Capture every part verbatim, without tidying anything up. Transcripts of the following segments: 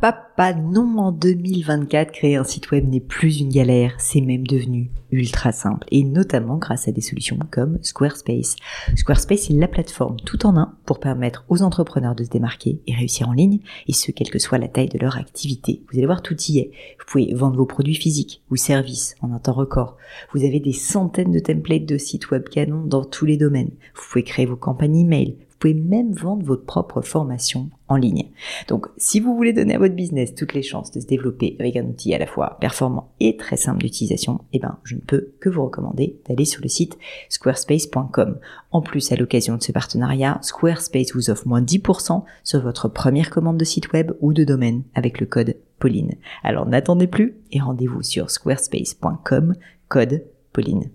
papa, non, en deux mille vingt-quatre, créer un site web n'est plus une galère, c'est même devenu ultra simple, et notamment grâce à des solutions comme Squarespace. Squarespace est la plateforme tout en un pour permettre aux entrepreneurs de se démarquer et réussir en ligne, et ce, quelle que soit la taille de leur activité. Vous allez voir, tout y est. Vous pouvez vendre vos produits physiques ou services en un temps record. Vous avez des centaines de templates de sites web canons dans tous les domaines. Vous pouvez créer vos campagnes email. Vous pouvez même vendre votre propre formation en ligne. Donc, si vous voulez donner à votre business toutes les chances de se développer avec un outil à la fois performant et très simple d'utilisation, eh ben, je ne peux que vous recommander d'aller sur le site squarespace point com. En plus, à l'occasion de ce partenariat, Squarespace vous offre moins dix pour cent sur votre première commande de site web ou de domaine avec le code Pauline. Alors, n'attendez plus et rendez-vous sur squarespace point com, code Pauline.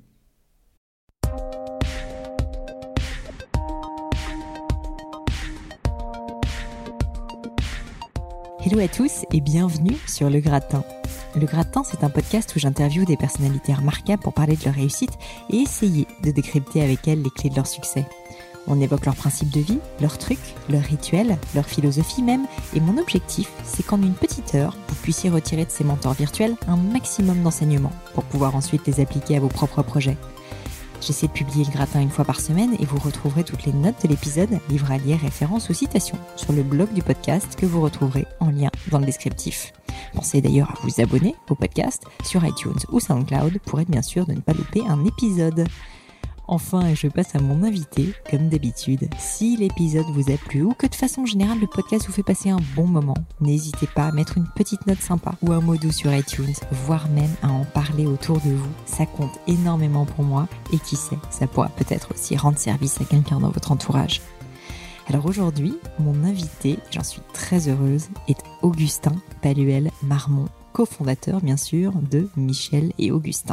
Hello à tous et bienvenue sur Le Gratin. Le Gratin, c'est un podcast où j'interviewe des personnalités remarquables pour parler de leur réussite et essayer de décrypter avec elles les clés de leur succès. On évoque leurs principes de vie, leurs trucs, leurs rituels, leur philosophie même, et mon objectif, c'est qu'en une petite heure, vous puissiez retirer de ces mentors virtuels un maximum d'enseignements pour pouvoir ensuite les appliquer à vos propres projets. J'essaie de publier Le Gratin une fois par semaine et vous retrouverez toutes les notes de l'épisode, livres à lire, références ou citations sur le blog du podcast que vous retrouverez en lien dans le descriptif. Pensez d'ailleurs à vous abonner au podcast sur iTunes ou SoundCloud pour être bien sûr de ne pas louper un épisode. Enfin, je passe à mon invité, comme d'habitude. Si l'épisode vous a plu ou que de façon générale le podcast vous fait passer un bon moment, n'hésitez pas à mettre une petite note sympa ou un mot doux sur iTunes, voire même à en parler autour de vous. Ça compte énormément pour moi et qui sait, ça pourra peut-être aussi rendre service à quelqu'un dans votre entourage. Alors aujourd'hui, mon invité, j'en suis très heureuse, est Augustin Palluel-Marmont, cofondateur bien sûr de Michel et Augustin.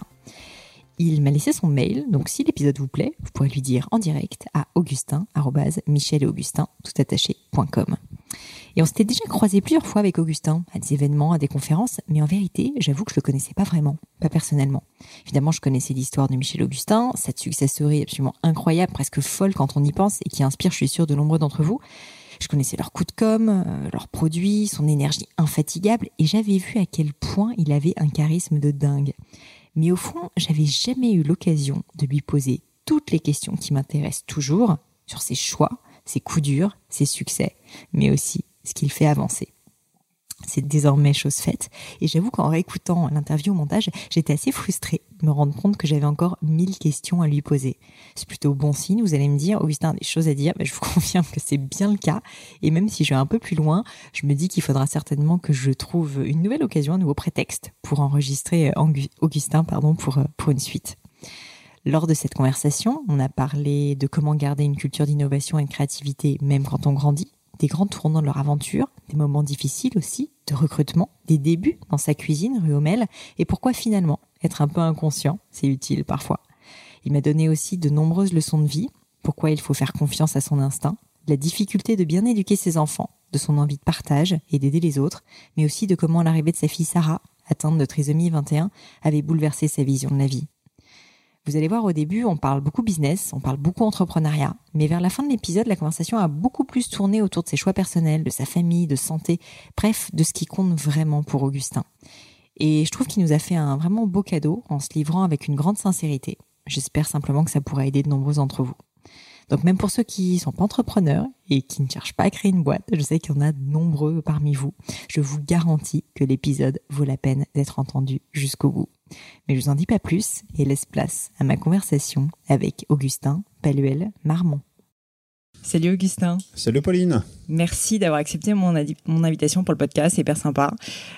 Il m'a laissé son mail, donc si l'épisode vous plaît, vous pourrez lui dire en direct à augustin arobase michel et augustin tout attaché point com. Et on s'était déjà croisé plusieurs fois avec Augustin, à des événements, à des conférences, mais en vérité, j'avoue que je le connaissais pas vraiment, pas personnellement. Évidemment, je connaissais l'histoire de Michel Augustin, cette success story absolument incroyable, presque folle quand on y pense, et qui inspire, je suis sûre, de nombreux d'entre vous. Je connaissais leur coup de com', euh, leurs produits, son énergie infatigable, et j'avais vu à quel point il avait un charisme de dingue. Mais au fond, j'avais jamais eu l'occasion de lui poser toutes les questions qui m'intéressent toujours sur ses choix, ses coups durs, ses succès, mais aussi ce qu'il fait avancer. C'est désormais chose faite. Et j'avoue qu'en réécoutant l'interview au montage, j'étais assez frustrée de me rendre compte que j'avais encore mille questions à lui poser. C'est plutôt bon signe, vous allez me dire, Augustin a des choses à dire, mais je vous confirme que c'est bien le cas. Et même si je vais un peu plus loin, je me dis qu'il faudra certainement que je trouve une nouvelle occasion, un nouveau prétexte pour enregistrer Augustin pardon, pour, pour une suite. Lors de cette conversation, on a parlé de comment garder une culture d'innovation et de créativité même quand on grandit, des grands tournants de leur aventure, des moments difficiles aussi, de recrutement, des débuts dans sa cuisine rue Haumel, et pourquoi finalement être un peu inconscient, c'est utile parfois. Il m'a donné aussi de nombreuses leçons de vie, pourquoi il faut faire confiance à son instinct, la difficulté de bien éduquer ses enfants, de son envie de partage et d'aider les autres, mais aussi de comment l'arrivée de sa fille Sarah, atteinte de trisomie vingt et un, avait bouleversé sa vision de la vie. Vous allez voir, au début, on parle beaucoup business, on parle beaucoup entrepreneuriat, mais vers la fin de l'épisode, la conversation a beaucoup plus tourné autour de ses choix personnels, de sa famille, de santé, bref, de ce qui compte vraiment pour Augustin. Et je trouve qu'il nous a fait un vraiment beau cadeau en se livrant avec une grande sincérité. J'espère simplement que ça pourra aider de nombreux d'entre vous. Donc même pour ceux qui sont pas entrepreneurs et qui ne cherchent pas à créer une boîte, je sais qu'il y en a de nombreux parmi vous. Je vous garantis que l'épisode vaut la peine d'être entendu jusqu'au bout. Mais je vous en dis pas plus et laisse place à ma conversation avec Augustin Palluel-Marmont. Salut Augustin. Salut Pauline. Merci d'avoir accepté mon, adi- mon invitation pour le podcast, c'est hyper sympa.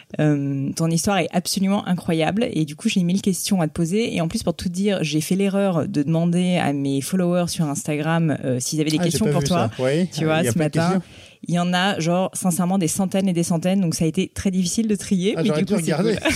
Euh, ton histoire est absolument incroyable et du coup j'ai mille questions à te poser et en plus pour tout te dire, j'ai fait l'erreur de demander à mes followers sur Instagram euh, s'ils avaient des ah, questions pour toi. Oui, tu vois, ce matin, il y en a genre sincèrement des centaines et des centaines, donc ça a été très difficile de trier. Ah, mais j'aurais du dû coup, regarder. C'est cool.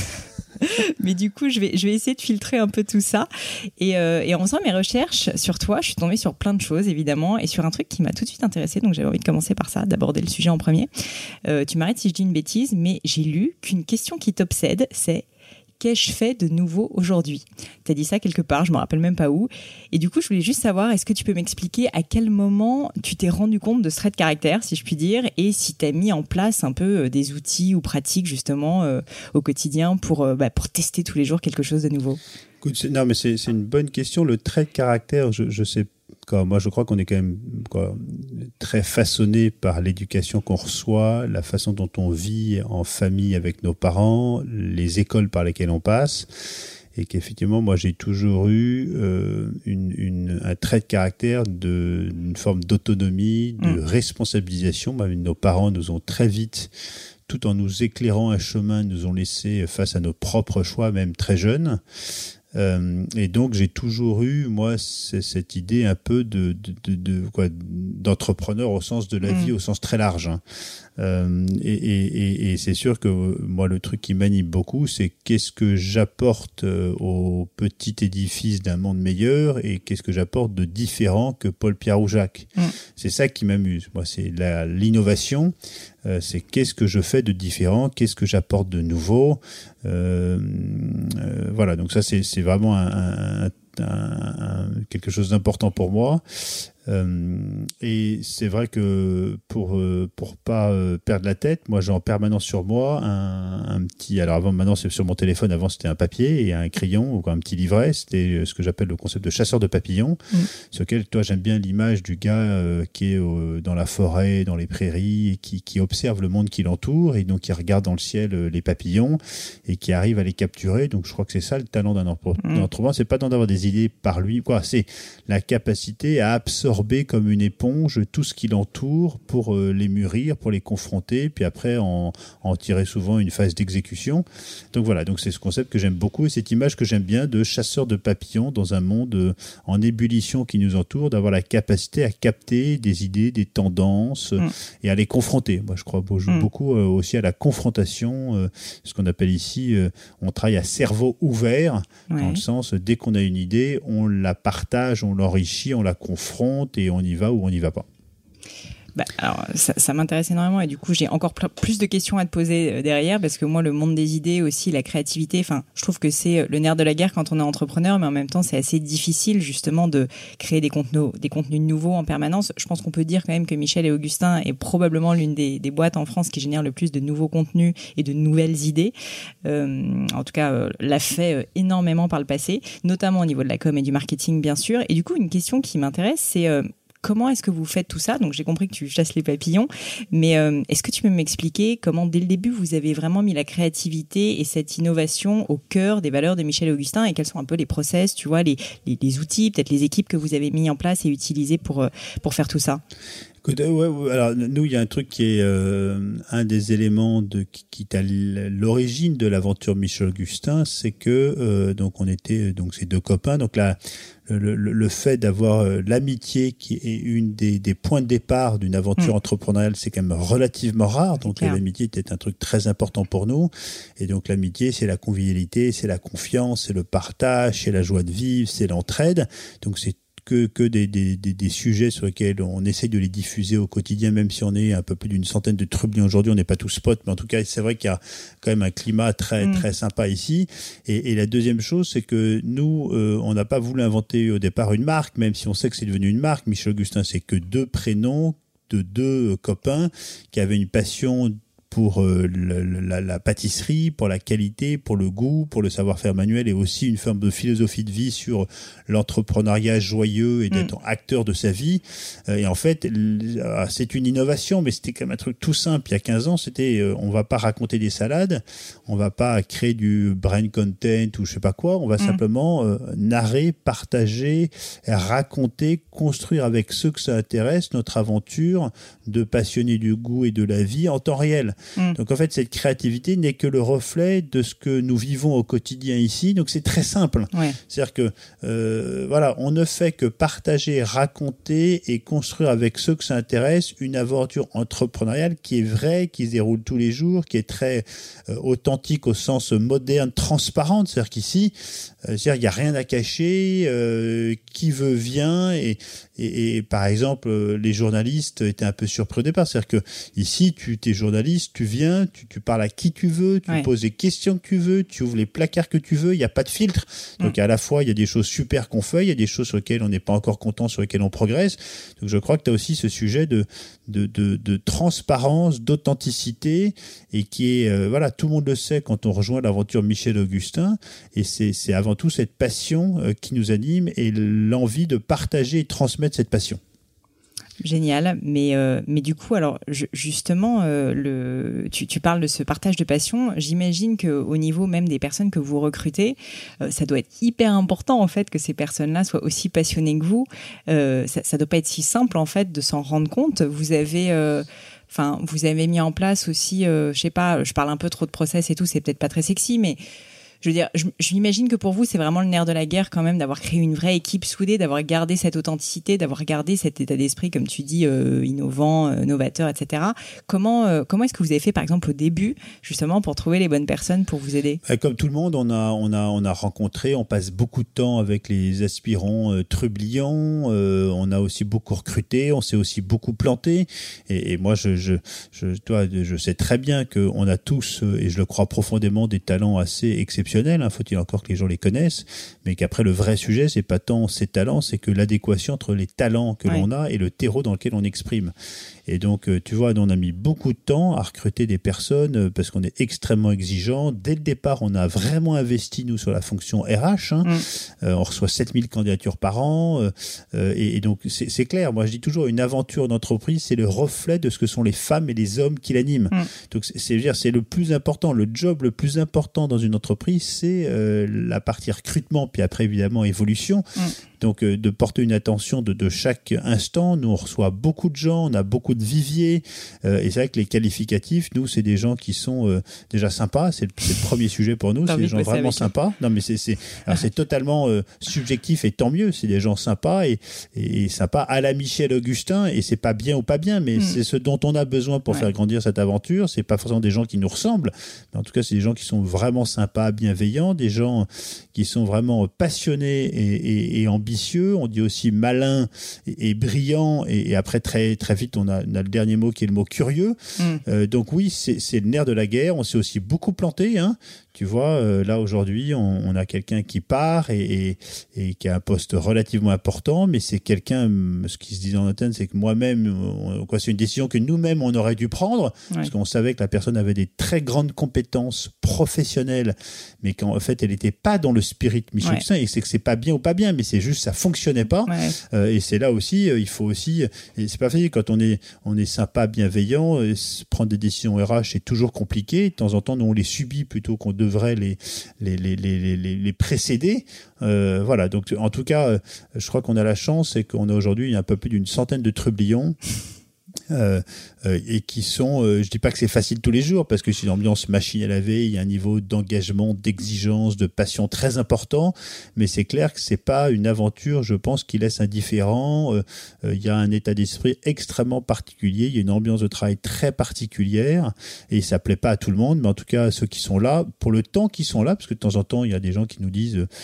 Mais du coup, je vais, je vais essayer de filtrer un peu tout ça. Et, euh, et en faisant mes recherches sur toi, je suis tombée sur plein de choses, évidemment, et sur un truc qui m'a tout de suite intéressée. Donc, j'avais envie de commencer par ça, d'aborder le sujet en premier. Euh, tu m'arrêtes si je dis une bêtise, mais j'ai lu qu'une question qui t'obsède, c'est qu'ai-je fait de nouveau aujourd'hui ? T'as dit ça quelque part, je me rappelle même pas où. Et du coup, je voulais juste savoir, est-ce que tu peux m'expliquer à quel moment tu t'es rendu compte de ce trait de caractère, si je puis dire, et si t'as mis en place un peu des outils ou pratiques justement euh, au quotidien pour, euh, bah, pour tester tous les jours quelque chose de nouveau ? Écoute, c'est, non, mais c'est, c'est une bonne question. Le trait de caractère, je, je sais quoi, moi je crois qu'on est quand même quoi, très façonné par l'éducation qu'on reçoit, la façon dont on vit en famille avec nos parents, les écoles par lesquelles on passe, et qu'effectivement moi j'ai toujours eu euh, une, une, un trait de caractère de, une forme d'autonomie, de mmh. responsabilisation. Bah, nos parents nous ont très vite, tout en nous éclairant un chemin, nous ont laissé face à nos propres choix, même très jeunes. Euh, et donc j'ai toujours eu moi c'est cette idée un peu de, de, de, de quoi d'entrepreneur au sens de la mmh. vie, au sens très large. Hein. Euh, et, et, et c'est sûr que moi le truc qui m'anime beaucoup, c'est qu'est-ce que j'apporte au petit édifice d'un monde meilleur et qu'est-ce que j'apporte de différent que Paul, Pierre ou Jacques. Mmh. C'est ça qui m'amuse. Moi, c'est la, l'innovation. Euh, c'est qu'est-ce que je fais de différent, qu'est-ce que j'apporte de nouveau. Euh, euh, voilà, donc ça c'est, c'est vraiment un, un, un, un, quelque chose d'important pour moi. Euh, et c'est vrai que pour euh, pour pas euh, perdre la tête, moi j'ai en permanence sur moi un, un petit. Alors avant, maintenant c'est sur mon téléphone. Avant c'était un papier et un crayon ou un petit livret. C'était ce que j'appelle le concept de chasseur de papillons, mmh. sur lequel toi j'aime bien l'image du gars euh, qui est euh, dans la forêt, dans les prairies, et qui qui observe le monde qui l'entoure et donc qui regarde dans le ciel euh, les papillons et qui arrive à les capturer. Donc je crois que c'est ça le talent d'un entrepreneur. Mmh. C'est pas tant d'avoir des idées par lui, quoi. C'est la capacité à absorber comme une éponge tout ce qui l'entoure pour euh, les mûrir, pour les confronter, puis après en, en tirer souvent une phase d'exécution. Donc voilà, donc c'est ce concept que j'aime beaucoup et cette image que j'aime bien de chasseur de papillons dans un monde euh, en ébullition qui nous entoure, d'avoir la capacité à capter des idées, des tendances euh, mm. et à les confronter. Moi je crois je joue mm. beaucoup euh, aussi à la confrontation, euh, ce qu'on appelle ici, euh, on travaille à cerveau ouvert, ouais. dans le sens dès qu'on a une idée, on la partage, on l'enrichit, on la confronte et on y va ou on n'y va pas. Bah, alors, ça, ça m'intéresse énormément et du coup j'ai encore plus de questions à te poser derrière parce que moi le monde des idées aussi, la créativité, enfin je trouve que c'est le nerf de la guerre quand on est entrepreneur, mais en même temps c'est assez difficile justement de créer des contenus, des contenus nouveaux en permanence. Je pense qu'on peut dire quand même que Michel et Augustin est probablement l'une des, des boîtes en France qui génère le plus de nouveaux contenus et de nouvelles idées. Euh, en tout cas euh, l'a fait euh, énormément par le passé, notamment au niveau de la com et du marketing bien sûr. Et du coup une question qui m'intéresse c'est euh, comment est-ce que vous faites tout ça ? Donc j'ai compris que tu chasses les papillons, mais euh, est-ce que tu peux m'expliquer comment dès le début vous avez vraiment mis la créativité et cette innovation au cœur des valeurs de Michel et Augustin et quels sont un peu les process, tu vois, les, les, les outils, peut-être les équipes que vous avez mis en place et utilisées pour, pour faire tout ça ? Ouais, ouais, alors nous, il y a un truc qui est euh, un des éléments de qui, qui est à l'origine de l'aventure Michel Augustin, c'est que euh, donc on était donc ces deux copains, donc là le, le, le fait d'avoir euh, l'amitié qui est une des, des points de départ d'une aventure mmh. entrepreneuriale, c'est quand même relativement rare. Donc l'amitié était un truc très important pour nous, et donc l'amitié, c'est la convivialité, c'est la confiance, c'est le partage, c'est la joie de vivre, c'est l'entraide. Donc c'est que que des, des des des sujets sur lesquels on essaie de les diffuser au quotidien, même si on est un peu plus d'une centaine de trublions aujourd'hui, on n'est pas tous potes, mais en tout cas c'est vrai qu'il y a quand même un climat très mmh. très sympa ici. Et, et la deuxième chose, c'est que nous euh, on n'a pas voulu inventer au départ une marque, même si on sait que c'est devenu une marque. Michel Augustin, c'est que deux prénoms de deux copains qui avaient une passion pour euh, la, la, la pâtisserie, pour la qualité, pour le goût, pour le savoir-faire manuel et aussi une forme de philosophie de vie sur l'entrepreneuriat joyeux et d'être mmh. acteur de sa vie. Euh, et en fait, c'est une innovation, mais c'était quand même un truc tout simple. Il y a quinze ans, c'était euh, on va pas raconter des salades, on va pas créer du brain content ou je sais pas quoi, on va mmh. simplement euh, narrer, partager, raconter, construire avec ceux que ça intéresse notre aventure de passionnés du goût et de la vie en temps réel. Mmh. Donc en fait, cette créativité n'est que le reflet de ce que nous vivons au quotidien ici. Donc c'est très simple. Ouais. C'est-à-dire que euh, voilà, on ne fait que partager, raconter et construire avec ceux que ça intéresse une aventure entrepreneuriale qui est vraie, qui se déroule tous les jours, qui est très euh, authentique au sens moderne, transparente. C'est-à-dire qu'ici, euh, c'est-à-dire il y a rien à cacher. Euh, qui veut vient et Et, et par exemple, les journalistes étaient un peu surpris au départ. C'est-à-dire que ici, tu es journaliste, tu viens, tu, tu parles à qui tu veux, tu ouais. poses les questions que tu veux, tu ouvres les placards que tu veux, il n'y a pas de filtre. Donc, mmh. à la fois, il y a des choses super qu'on fait, il y a des choses sur lesquelles on n'est pas encore content, sur lesquelles on progresse. Donc, je crois que tu as aussi ce sujet de, de, de, de transparence, d'authenticité, et qui est, euh, voilà, tout le monde le sait quand on rejoint l'aventure Michel Augustin, et c'est, c'est avant tout cette passion euh, qui nous anime et l'envie de partager et transmettre cette passion. Génial, mais euh, mais du coup, alors je, justement, euh, le, tu, tu parles de ce partage de passion. J'imagine que au niveau même des personnes que vous recrutez, euh, ça doit être hyper important en fait que ces personnes-là soient aussi passionnées que vous. Euh, ça, ça doit pas être si simple en fait de s'en rendre compte. Vous avez euh, Enfin, vous avez mis en place aussi, euh, je sais pas, je parle un peu trop de process et tout, c'est peut-être pas très sexy, mais je veux dire, je, je m'imagine que pour vous, c'est vraiment le nerf de la guerre quand même d'avoir créé une vraie équipe soudée, d'avoir gardé cette authenticité, d'avoir gardé cet état d'esprit, comme tu dis, euh, innovant, euh, novateur, et cetera. Comment euh, comment est-ce que vous avez fait, par exemple, au début, justement, pour trouver les bonnes personnes pour vous aider ? Comme tout le monde, on a on a on a rencontré, on passe beaucoup de temps avec les aspirants euh, trublions. Euh, on a aussi beaucoup recruté, on s'est aussi beaucoup planté. Et, et moi, je je je toi, je sais très bien que on a tous, et je le crois profondément, des talents assez exceptionnels. Hein, faut-il encore que les gens les connaissent, mais qu'après le vrai sujet, c'est pas tant ces talents, c'est que l'adéquation entre les talents que ouais. l'on a et le terreau dans lequel on exprime. Et donc, tu vois, on a mis beaucoup de temps à recruter des personnes parce qu'on est extrêmement exigeant. Dès le départ, on a vraiment investi, nous, sur la fonction R H. Hein. Mmh. Euh, on reçoit sept mille candidatures par an. Euh, et, et donc, c'est, c'est clair. Moi, je dis toujours, une aventure d'entreprise, c'est le reflet de ce que sont les femmes et les hommes qui l'animent. Mmh. Donc, c'est, c'est, dire, c'est le plus important. Le job le plus important dans une entreprise, c'est euh, la partie recrutement, puis après, évidemment, évolution. Mmh. Donc, euh, de porter une attention de, de chaque instant. Nous, on reçoit beaucoup de gens, on a beaucoup de viviers. Euh, et c'est vrai que les qualificatifs, nous, c'est des gens qui sont euh, déjà sympas. C'est le, c'est le premier sujet pour nous. C'est des gens vraiment sympas. Non, mais c'est, c'est, alors c'est totalement euh, subjectif et tant mieux. C'est des gens sympas et, et, et sympas à la Michel Augustin. Et c'est pas bien ou pas bien, mais mmh. c'est ce dont on a besoin pour ouais. faire grandir cette aventure. C'est pas forcément des gens qui nous ressemblent, mais en tout cas, c'est des gens qui sont vraiment sympas, bienveillants, des gens qui sont vraiment passionnés et, et, et ambitieux. On dit aussi malin et, et brillant, et, et après très très vite on a, on a le dernier mot qui est le mot curieux. Mm. Euh, donc oui, c'est, c'est le nerf de la guerre. On s'est aussi beaucoup planté, hein. Tu vois, euh, là aujourd'hui, on, on a quelqu'un qui part et, et, et qui a un poste relativement important, mais c'est quelqu'un, ce qui se dit en interne, c'est que moi-même, on, quoi, c'est une décision que nous-mêmes on aurait dû prendre, ouais. parce qu'on savait que la personne avait des très grandes compétences professionnelles, mais qu'en fait, elle n'était pas dans le spirit Michel Augustin, ouais. et c'est que c'est pas bien ou pas bien, mais c'est juste ça fonctionnait pas. Ouais. Euh, et c'est là aussi, euh, il faut aussi, et c'est pas facile quand on est on est sympa, bienveillant, euh, prendre des décisions R H c'est toujours compliqué. De temps en temps, nous on les subit plutôt qu'on devrait les les les les les, les précéder. Euh, voilà. Donc en tout cas, euh, je crois qu'on a la chance, c'est qu'on a aujourd'hui un peu plus d'une centaine de trublions. Euh, euh, et qui sont, euh, je dis pas que c'est facile tous les jours parce que c'est une ambiance machine à laver, il y a un niveau d'engagement, d'exigence, de passion très important, mais c'est clair que c'est pas une aventure, je pense, qui laisse indifférent. Euh, euh, il y a un état d'esprit extrêmement particulier, il y a une ambiance de travail très particulière et ça plaît pas à tout le monde, mais en tout cas à ceux qui sont là, pour le temps qu'ils sont là, parce que de temps en temps il y a des gens qui nous disent euh,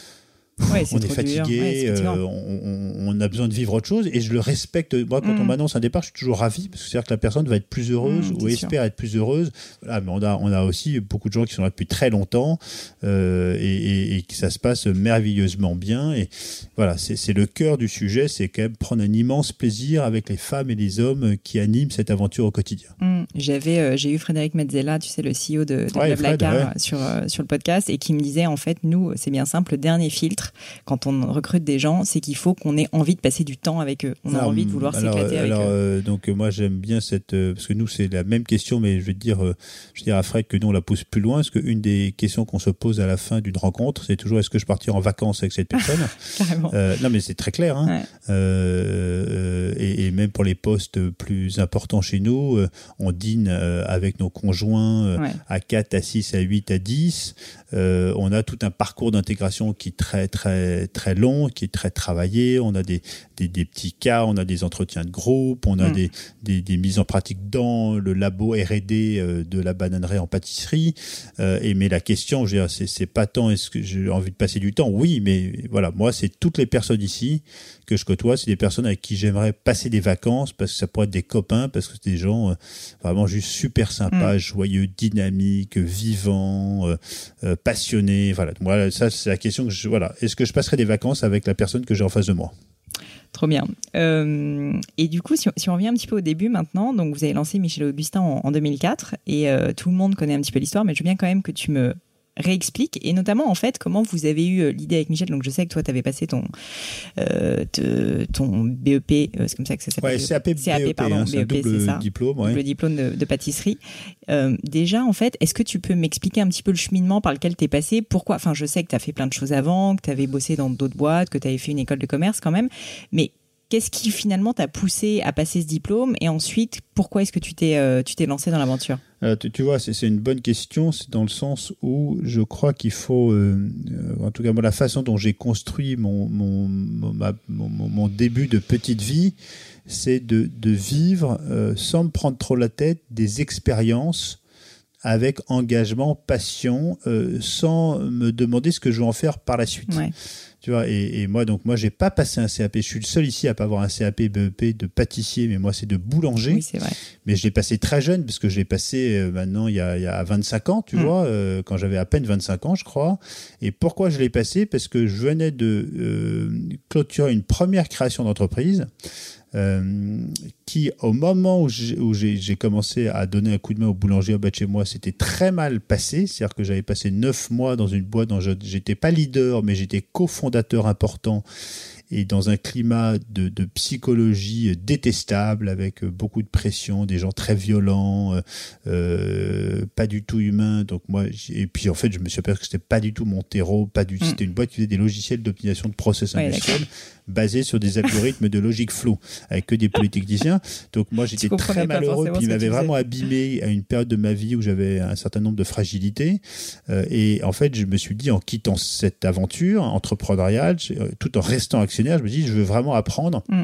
Ouais, on est fatigué, ouais, euh, on, on a besoin de vivre autre chose et je le respecte. Moi, quand mmh. on m'annonce un départ, je suis toujours ravi parce que c'est-à-dire que la personne va être plus heureuse mmh, ou espère sûr. être plus heureuse. Voilà, mais on a, on a aussi beaucoup de gens qui sont là depuis très longtemps euh, et, et, et que ça se passe merveilleusement bien. Et voilà, c'est, c'est le cœur du sujet, c'est quand même prendre un immense plaisir avec les femmes et les hommes qui animent cette aventure au quotidien. Mmh. J'avais, euh, j'ai eu Frédéric Metzela, tu sais, le C E O de, de ouais, Blablacar ouais. sur, euh, sur le podcast et qui me disait en fait, nous, c'est bien simple, le dernier filtre quand on recrute des gens, c'est qu'il faut qu'on ait envie de passer du temps avec eux. On a alors, envie de vouloir alors, s'éclater avec alors, eux. Euh, donc moi j'aime bien cette euh, parce que nous c'est la même question, mais je vais te dire, euh, je vais dire à Fred que nous on la pousse plus loin, parce qu'une des questions qu'on se pose à la fin d'une rencontre, c'est toujours est-ce que je partirai en vacances avec cette personne. Carrément. Euh, non mais c'est très clair. Hein. Ouais. Euh, et, et même pour les postes plus importants chez nous, euh, on dîne euh, avec nos conjoints euh, ouais. à quatre, à six, à huit, à dix. Euh, on a tout un parcours d'intégration qui est très très très long, qui est très travaillé. On a des des, des petits cas, on a des entretiens de groupe, on a mmh. des, des des mises en pratique dans le labo R et D de la bananerie en pâtisserie. Euh, et mais la question, je veux dire, c'est c'est pas tant est-ce que j'ai envie de passer du temps. Oui, mais voilà, moi c'est toutes les personnes ici que je côtoie, c'est des personnes avec qui j'aimerais passer des vacances parce que ça pourrait être des copains, parce que c'est des gens euh, vraiment juste super sympas, mmh. joyeux, dynamiques, vivants, euh, euh, passionnés. Voilà. Donc, voilà, ça c'est la question que je, voilà. Est-ce que je passerai des vacances avec la personne que j'ai en face de moi? Trop bien. Euh, et du coup, si on, si on revient un petit peu au début maintenant, donc vous avez lancé Michel Augustin en, en deux mille quatre et euh, tout le monde connaît un petit peu l'histoire, mais je veux bien quand même que tu me réexplique, et notamment en fait comment vous avez eu l'idée avec Michel. Donc je sais que toi tu avais passé ton euh, te, ton B E P, euh, c'est comme ça que ça s'appelle. Ouais, C A P, C A P, pardon, hein, c'est un double c'est ça, diplôme, ouais. double diplôme de, de pâtisserie. Euh, déjà en fait, est-ce que tu peux m'expliquer un petit peu le cheminement par lequel tu es passé? Pourquoi? Enfin, je sais que tu as fait plein de choses avant, que tu avais bossé dans d'autres boîtes, que tu avais fait une école de commerce quand même, mais qu'est-ce qui finalement t'a poussé à passer ce diplôme, et ensuite pourquoi est-ce que tu t'es euh, tu t'es lancé dans l'aventure? Euh, tu, tu vois, c'est, c'est une bonne question. C'est dans le sens où je crois qu'il faut, euh, euh, en tout cas moi, la façon dont j'ai construit mon mon mon, ma, mon, mon début de petite vie, c'est de de vivre euh, sans me prendre trop la tête des expériences avec engagement, passion, euh, sans me demander ce que je vais en faire par la suite. Ouais. Tu vois, et, et moi, donc, moi, j'ai pas passé un C A P. Je suis le seul ici à pas avoir un C A P, B E P de pâtissier, mais moi, c'est de boulanger. Oui, c'est vrai. Mais je l'ai passé très jeune, parce que je l'ai passé euh, maintenant, il y a, il y a vingt-cinq ans, tu mmh. vois, euh, quand j'avais à peine vingt-cinq ans, je crois. Et pourquoi je l'ai passé? Parce que je venais de euh, clôturer une première création d'entreprise. Euh, qui, au moment où, j'ai, où j'ai, j'ai commencé à donner un coup de main au boulanger en bas de chez moi, c'était très mal passé. C'est-à-dire que j'avais passé neuf mois dans une boîte dont je n'étais pas leader, mais j'étais cofondateur important, et dans un climat de, de psychologie détestable, avec beaucoup de pression, des gens très violents, euh, pas du tout humains. Donc moi, et puis en fait, je me suis aperçu que c'était pas du tout mon terreau, pas du. Mmh. C'était une boîte qui faisait des logiciels d'optimisation de process ouais, industriel basés sur des algorithmes de logique flow, avec que des polytechniciens. Donc moi, j'étais très malheureux, puis il m'avait vraiment abîmé à une période de ma vie où j'avais un certain nombre de fragilités. Euh, et en fait, je me suis dit, en quittant cette aventure entrepreneuriale, tout en restant actionnaire, je me dis, je veux vraiment apprendre mmh.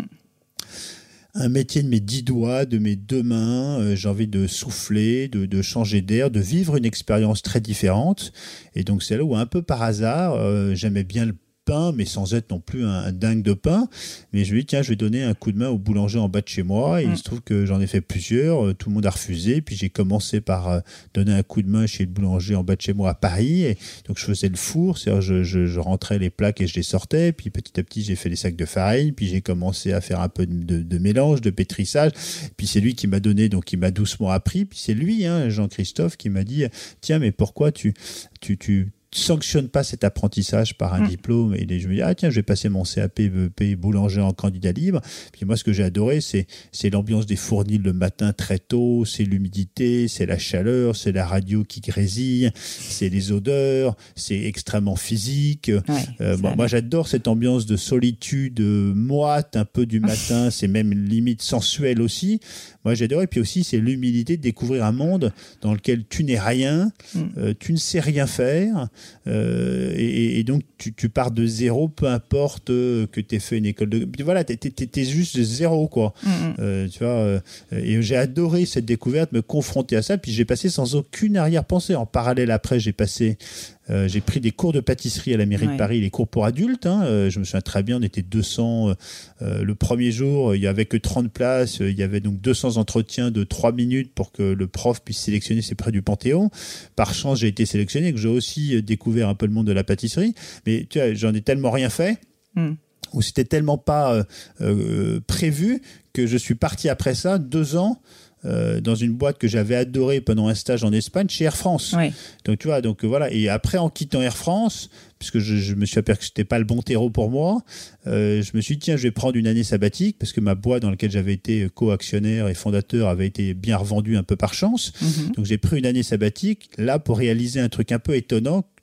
un métier de mes dix doigts, de mes deux mains. Euh, j'ai envie de souffler, de, de changer d'air, de vivre une expérience très différente. Et donc, c'est là où, un peu par hasard, euh, j'aimais bien le pain, mais sans être non plus un, un dingue de pain. Mais je me dis, tiens, je vais donner un coup de main au boulanger en bas de chez moi. Et mmh. il se trouve que j'en ai fait plusieurs. Euh, tout le monde a refusé. Puis j'ai commencé par euh, donner un coup de main chez le boulanger en bas de chez moi à Paris. Et donc je faisais le four. C'est-à-dire je, je, je rentrais les plaques et je les sortais. Puis petit à petit, j'ai fait des sacs de farine. Puis j'ai commencé à faire un peu de, de, de mélange, de pétrissage. Puis c'est lui qui m'a donné, donc il m'a doucement appris. Puis c'est lui, hein, Jean-Christophe, qui m'a dit, tiens, mais pourquoi tu... tu, tu sanctionne pas cet apprentissage par un mmh. diplôme? Et je me dis, ah tiens, je vais passer mon C A P, B E P, boulanger en candidat libre. Puis moi, ce que j'ai adoré, c'est, c'est l'ambiance des fournils le matin très tôt, c'est l'humidité, c'est la chaleur, c'est la radio qui grésille, c'est les odeurs, c'est extrêmement physique. Ouais, euh, bon, moi, j'adore cette ambiance de solitude moite, un peu du matin, c'est même limite sensuel aussi. Moi, j'adore. Et puis aussi, c'est l'humilité de découvrir un monde dans lequel tu n'es rien, mmh. euh, tu ne sais rien faire. Euh, et, et donc tu, tu pars de zéro, peu importe euh, que tu aies fait une école de... Voilà, t'es, t'es, t'es juste de zéro, quoi. Mm-hmm. Euh, tu vois, euh, et j'ai adoré cette découverte, me confronter à ça, puis j'ai passé sans aucune arrière-pensée. En parallèle, après, j'ai passé... Euh, j'ai pris des cours de pâtisserie à la mairie ouais. de Paris, les cours pour adultes. Hein. Euh, je me souviens très bien, on était deux cents. Euh, le premier jour, il n'y avait que trente places. Il y avait donc deux cents entretiens de trois minutes pour que le prof puisse sélectionner ses prêts du Panthéon. Par chance, j'ai été sélectionné, que j'ai aussi découvert un peu le monde de la pâtisserie. Mais tu vois, j'en ai tellement rien fait. Mm. Ou c'était tellement pas euh, euh, prévu que je suis parti après ça deux ans Euh, dans une boîte que j'avais adorée pendant un stage en Espagne chez Air France. Ouais. Donc tu vois, donc voilà. Et après, en quittant Air France, puisque je, je me suis aperçu que c'était pas le bon terreau pour moi, euh, je me suis dit tiens, je vais prendre une année sabbatique parce que ma boîte dans laquelle j'avais été co-actionnaire et fondateur avait été bien revendue un peu par chance. Mm-hmm. Donc j'ai pris une année sabbatique là pour réaliser un truc un peu étonnant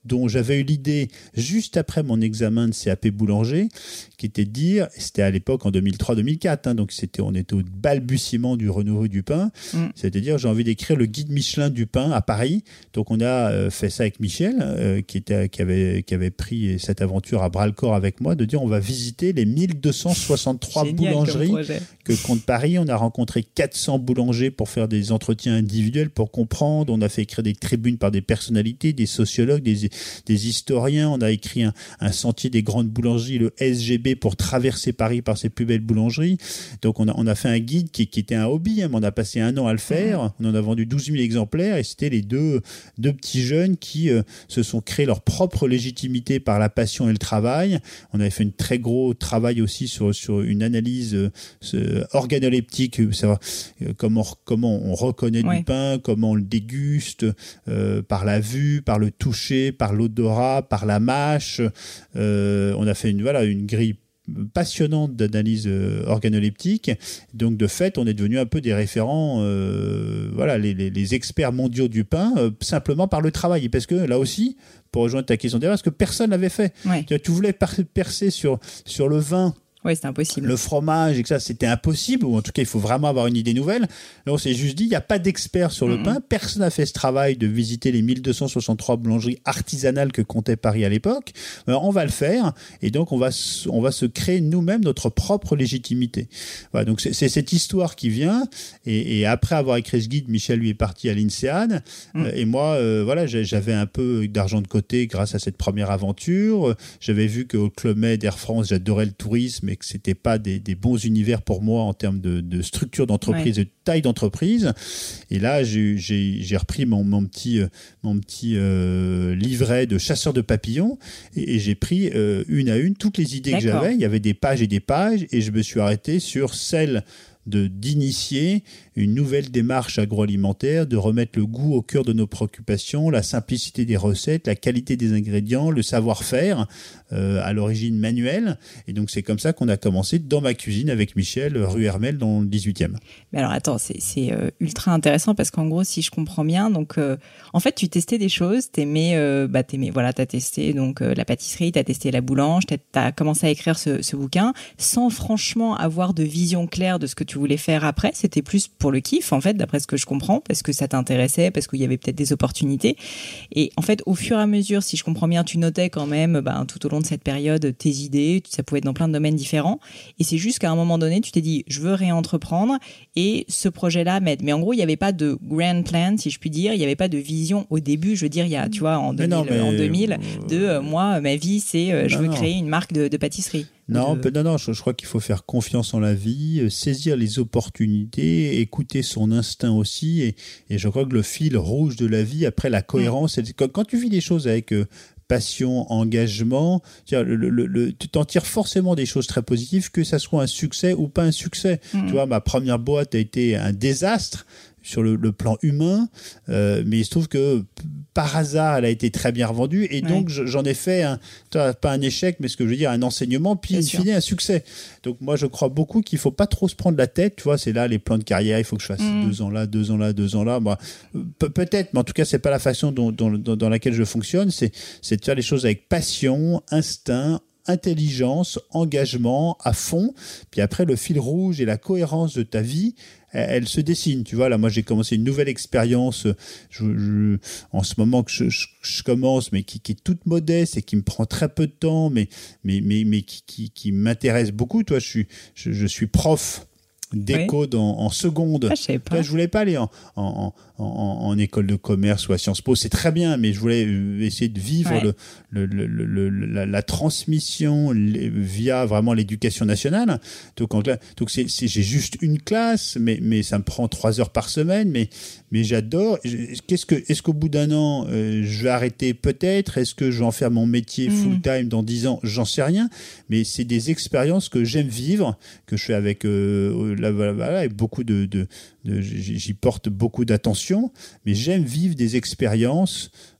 dont j'avais eu l'idée juste après mon examen de C A P boulanger, qui était de dire, c'était à l'époque en deux mille trois deux mille quatre, hein, donc c'était, on était au balbutiement du renouveau du pain, mmh. c'est-à-dire j'ai envie d'écrire le guide Michelin du pain à Paris. Donc on a euh, fait ça avec Michel, euh, qui, était, qui, avait, qui avait pris cette aventure à bras-le-corps avec moi, de dire on va visiter les mille deux cent soixante-trois boulangeries que compte Paris. On a rencontré quatre cents boulangers pour faire des entretiens individuels pour comprendre. On a fait écrire des tribunes par des personnalités, des sociologues, des, des historiens. On a écrit un, un sentier des grandes boulangeries, le S G B, pour traverser Paris par ses plus belles boulangeries. Donc on a, on a fait un guide qui, qui était un hobby, hein, mais on a passé un an à le faire. On en a vendu douze mille exemplaires et c'était les deux, deux petits jeunes qui euh, se sont créés leur propre légitimité par la passion et le travail. On avait fait un très gros travail aussi sur, sur une analyse euh, organoleptique, savoir euh, comment, comment on reconnaît ouais. du pain, comment on le déguste, euh, par la vue, par le toucher, par l'odorat, par la mâche. Euh, on a fait une, voilà, une grille passionnante d'analyse euh, organoleptique. Donc de fait, on est devenu un peu des référents, euh, voilà, les, les, les experts mondiaux du pain, euh, simplement par le travail. Et parce que là aussi, pour rejoindre ta question derrière, parce que personne l'avait fait. Ouais. Tu, tu voulais percer sur, sur le vin. Oui, c'était impossible. Le fromage et que ça, c'était impossible, ou en tout cas, il faut vraiment avoir une idée nouvelle. Là, on s'est juste dit, il n'y a pas d'experts sur le mmh. pain. Personne n'a fait ce travail de visiter les mille deux cent soixante-trois boulangeries artisanales que comptait Paris à l'époque. Alors, on va le faire, et donc on va, on va se créer nous-mêmes notre propre légitimité. Voilà, donc c'est, c'est cette histoire qui vient, et, et après avoir écrit ce guide, Michel, lui, est parti à l'INSEAD, mmh. euh, et moi, euh, voilà, j'avais un peu d'argent de côté grâce à cette première aventure. J'avais vu qu'au Club Med, Air France, j'adorais le tourisme, et que c'était pas des, des bons univers pour moi en termes de, de structure d'entreprise, ouais. de taille d'entreprise. Et là, j'ai, j'ai, j'ai repris mon, mon petit, mon petit euh, livret de chasseur de papillons et, et j'ai pris euh, une à une toutes les idées D'accord. que j'avais. Il y avait des pages et des pages et je me suis arrêté sur celle de, d'initier une nouvelle démarche agroalimentaire, de remettre le goût au cœur de nos préoccupations, la simplicité des recettes, la qualité des ingrédients, le savoir-faire, euh, à l'origine manuelle. Et donc, c'est comme ça qu'on a commencé dans ma cuisine avec Michel, rue Hermel, dans le dix-huitième. Mais alors, attends, c'est, c'est euh, ultra intéressant parce qu'en gros, si je comprends bien, donc, euh, en fait, tu testais des choses, t'aimais, euh, bah, t'aimais, voilà, t'as testé donc euh, la pâtisserie, t'as testé la boulange, t'as, t'as commencé à écrire ce, ce bouquin sans franchement avoir de vision claire de ce que tu voulais faire après. C'était plus pour le kiff, en fait, d'après ce que je comprends, parce que ça t'intéressait, parce qu'il y avait peut-être des opportunités. Et en fait, au fur et à mesure, si je comprends bien, tu notais quand même, ben, tout au long de cette période, tes idées, ça pouvait être dans plein de domaines différents. Et c'est juste qu'à un moment donné, tu t'es dit, je veux réentreprendre et ce projet-là m'aide. Mais en gros, il n'y avait pas de grand plan, si je puis dire. Il n'y avait pas de vision au début. Je veux dire, il y a, tu vois, en deux mille, non, mais... en deux mille de euh, moi, ma vie, c'est euh, je non, veux non. créer une marque de, de pâtisserie. Non, de... non, non, je, je crois qu'il faut faire confiance en la vie, euh, saisir les opportunités, écouter son instinct aussi, et, et je crois que le fil rouge de la vie, après la cohérence, mmh. c'est quand, quand tu vis les choses avec euh, passion, engagement, le, le, le, tu t'en tires forcément des choses très positives, que ça soit un succès ou pas un succès. Mmh. Tu vois, ma première boîte a été un désastre sur le, le plan humain, euh, mais il se trouve que par hasard, elle a été très bien revendue et ouais. donc j'en ai fait un, pas un échec, mais ce que je veux dire, un enseignement, puis in fine un succès. Donc moi, je crois beaucoup qu'il faut pas trop se prendre la tête, tu vois, c'est là les plans de carrière, il faut que je fasse mmh. deux ans là, deux ans là, deux ans là. Moi, pe- peut-être, mais en tout cas, c'est pas la façon dont, dont, dont, dans laquelle je fonctionne, c'est, c'est de faire les choses avec passion, instinct, intelligence, engagement à fond, puis après le fil rouge et la cohérence de ta vie, elle, elle se dessine, tu vois. Là, moi, j'ai commencé une nouvelle expérience je, je, en ce moment que je, je, je commence, mais qui, qui est toute modeste et qui me prend très peu de temps, mais, mais, mais, mais qui, qui, qui m'intéresse beaucoup. Toi, je suis, je, je suis prof d'éco oui. en, en seconde. Ah, je savais pas. Là, je voulais pas aller en, en, en, en école de commerce ou à Sciences Po, c'est très bien, mais je voulais essayer de vivre ouais. le, le, le, le, la, la transmission via vraiment l'éducation nationale. Donc, en, donc c'est, c'est, j'ai juste une classe, mais, mais ça me prend trois heures par semaine, mais, mais j'adore. Qu'est-ce que, est-ce qu'au bout d'un an, euh, je vais arrêter peut-être? Est-ce que je vais en faire mon métier mmh. full-time dans dix ans? J'en sais rien, mais c'est des expériences que j'aime vivre, que je fais avec euh, Là, voilà, avec beaucoup de, de, de, j'y porte beaucoup d'attention, mais j'aime vivre des expériences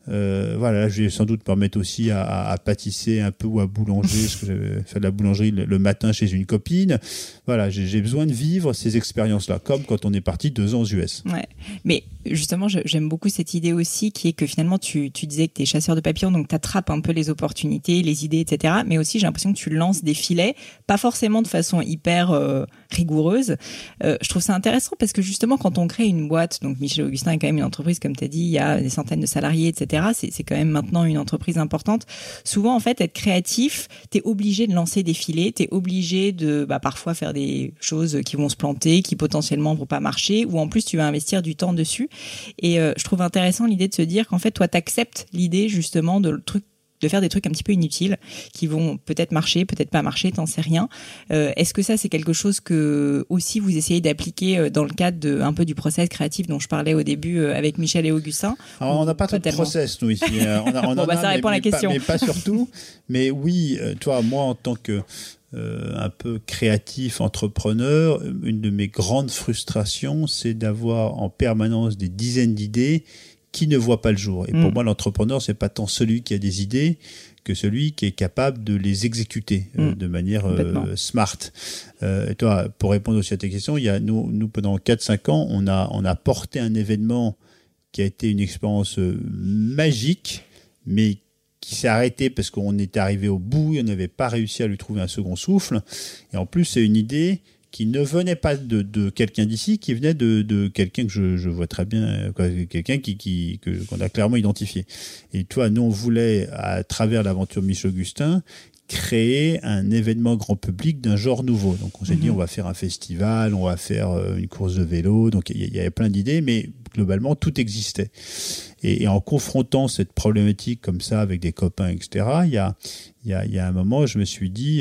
Euh, voilà, je vais sans doute me remettre aussi à, à, à pâtisser un peu ou à boulanger, parce que j'avais fait de la boulangerie le, le matin chez une copine. Voilà, j'ai, j'ai besoin de vivre ces expériences-là, comme quand on est parti deux ans aux U S. Ouais, mais justement, je, j'aime beaucoup cette idée aussi qui est que finalement, tu, tu disais que tu es chasseur de papillons, donc tu attrapes un peu les opportunités, les idées, et cetera. Mais aussi, j'ai l'impression que tu lances des filets, pas forcément de façon hyper euh, rigoureuse. Euh, je trouve ça intéressant parce que justement, quand on crée une boîte, donc Michel Augustin est quand même une entreprise, comme tu as dit, il y a des centaines de salariés, et cetera. C'est, c'est quand même maintenant une entreprise importante. Souvent, en fait, être créatif, tu es obligé de lancer des filets, tu es obligé de bah, parfois faire des choses qui vont se planter, qui potentiellement vont pas marcher, ou en plus, tu vas investir du temps dessus. Et euh, je trouve intéressant l'idée de se dire qu'en fait, toi, t'acceptes l'idée justement de le truc de faire des trucs un petit peu inutiles qui vont peut-être marcher, peut-être pas marcher, t'en sais rien. Euh, est-ce que ça, c'est quelque chose que aussi vous essayez d'appliquer dans le cadre de, un peu du process créatif dont je parlais au début avec Michel et Augustin? Alors, on n'a pas trop de process, nous, ici. On a, on bon, en bah, a, ça répond mais, à la question. Mais pas, mais pas surtout. Mais oui, toi, moi, en tant que Euh, un peu créatif, entrepreneur, une de mes grandes frustrations, c'est d'avoir en permanence des dizaines d'idées qui ne voient pas le jour. Et mmh. pour moi, l'entrepreneur, c'est pas tant celui qui a des idées que celui qui est capable de les exécuter mmh. euh, de manière euh, smart. Euh, et toi, pour répondre aussi à tes questions, il y a nous, nous pendant quatre cinq ans, on a on a porté un événement qui a été une expérience euh, magique, mais qui s'est arrêté parce qu'on était arrivé au bout et on n'avait pas réussi à lui trouver un second souffle. Et en plus, c'est une idée qui ne venait pas de, de quelqu'un d'ici, qui venait de, de quelqu'un que je, je vois très bien, quoi, quelqu'un qui, qui, que, qu'on a clairement identifié. Et toi, nous, on voulait, à travers l'aventure Michel Augustin, créer un événement grand public d'un genre nouveau. Donc on s'est mmh. dit, on va faire un festival, on va faire une course de vélo. Donc il y, y avait plein d'idées, mais globalement, tout existait. Et, et en confrontant cette problématique comme ça avec des copains, et cetera, il y a, il y a, il y a un moment, je me suis dit,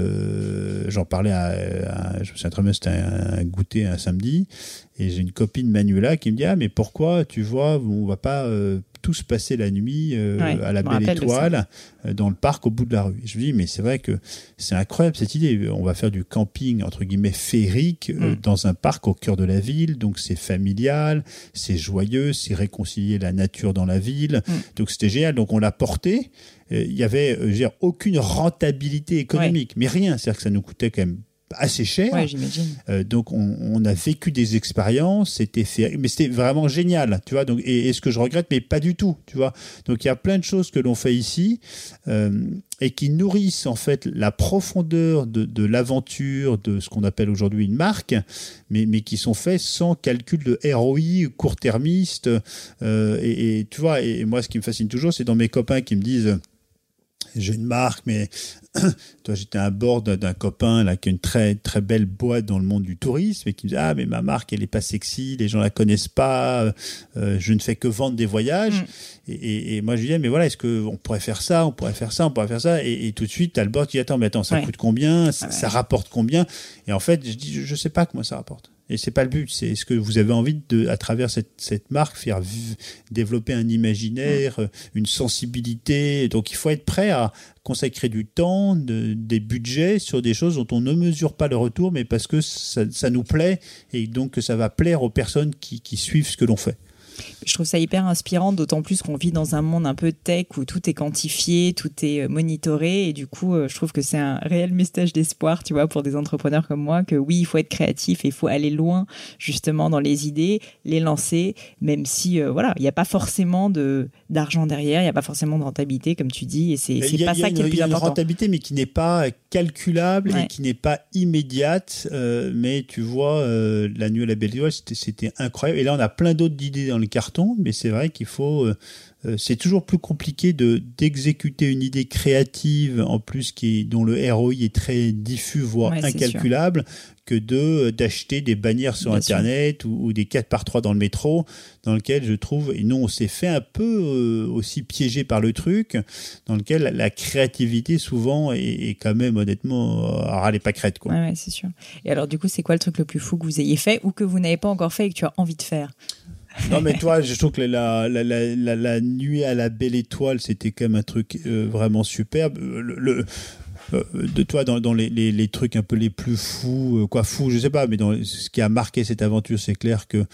euh, j'en parlais à, à, je me souviens très bien, c'était un, un goûter un samedi, et j'ai une copine Manuela qui me dit, ah, mais pourquoi, tu vois, on va pas euh, tous passer la nuit euh, ouais, à la Belle Étoile euh, dans le parc au bout de la rue. Et je me dis, mais c'est vrai que c'est incroyable cette idée. On va faire du camping, entre guillemets, féerique euh, mm. dans un parc au cœur de la ville. Donc c'est familial, c'est joyeux, c'est réconcilier la nature dans la ville. Mm. Donc c'était génial. Donc on l'a porté. Il euh, y avait, euh, je veux dire, aucune rentabilité économique, ouais. mais rien. C'est-à-dire que ça nous coûtait quand même assez cher. Ouais, j'imagine. Euh, donc on, on a vécu des expériences, c'était fait, mais c'était vraiment génial, tu vois. Donc et, et ce que je regrette, mais pas du tout, tu vois. Donc il y a plein de choses que l'on fait ici euh, et qui nourrissent en fait la profondeur de, de l'aventure, de ce qu'on appelle aujourd'hui une marque, mais mais qui sont faits sans calcul de R O I court-termiste. Euh, et, et tu vois, et, et moi ce qui me fascine toujours, c'est dans mes copains qui me disent j'ai une marque, mais toi, j'étais à bord d'un, d'un copain là, qui a une très, très belle boîte dans le monde du tourisme et qui me dit « Ah, mais ma marque, elle n'est pas sexy, les gens ne la connaissent pas, euh, je ne fais que vendre des voyages. Mm. » et, et, et moi, je lui dis « Mais voilà, est-ce qu'on pourrait faire ça, on pourrait faire ça, on pourrait faire ça ?» et, et tout de suite, tu as le bord qui dit « Attends, mais attends, ça ouais. coûte combien, ça, ah ouais. ça rapporte combien ?» Et en fait, je dis « Je ne sais pas comment ça rapporte. » Et c'est pas le but, c'est ce que vous avez envie de, à travers cette, cette marque, faire vivre, développer un imaginaire, mmh. une sensibilité. Donc il faut être prêt à consacrer du temps, de, des budgets sur des choses dont on ne mesure pas le retour, mais parce que ça, ça nous plaît et donc que ça va plaire aux personnes qui, qui suivent ce que l'on fait. Je trouve ça hyper inspirant, d'autant plus qu'on vit dans un monde un peu tech où tout est quantifié, tout est monitoré, et du coup, je trouve que c'est un réel message d'espoir, tu vois, pour des entrepreneurs comme moi, que oui, il faut être créatif et il faut aller loin, justement, dans les idées, les lancer, même si, euh, voilà, il n'y a pas forcément de, d'argent derrière, il n'y a pas forcément de rentabilité, comme tu dis, et c'est, c'est pas ça qui est le plus important. Il y a une rentabilité, mais qui n'est pas calculable ouais. et qui n'est pas immédiate, euh, mais tu vois, euh, la nuit à la Belle Étoile, c'était, c'était incroyable, et là, on a plein d'autres idées dans le carton, mais c'est vrai qu'il faut euh, c'est toujours plus compliqué de d'exécuter une idée créative en plus qui dont le R O I est très diffus voire ouais, incalculable que de d'acheter des bannières sur Bien internet ou, ou des quatre par trois dans le métro dans lequel je trouve et nous on s'est fait un peu euh, aussi piégé par le truc dans lequel la, la créativité souvent est, est quand même honnêtement à râler pas crête quoi. Ouais, ouais, c'est sûr. Et alors du coup c'est quoi le truc le plus fou que vous ayez fait ou que vous n'avez pas encore fait et que tu as envie de faire? Non mais toi, je trouve que la, la, la, la, la nuit à la Belle Étoile, c'était quand même un truc euh, vraiment superbe. Le, le, euh, de toi, dans, dans les, les, les trucs un peu les plus fous, euh, quoi fous, je sais pas, mais dans ce qui a marqué cette aventure, c'est clair que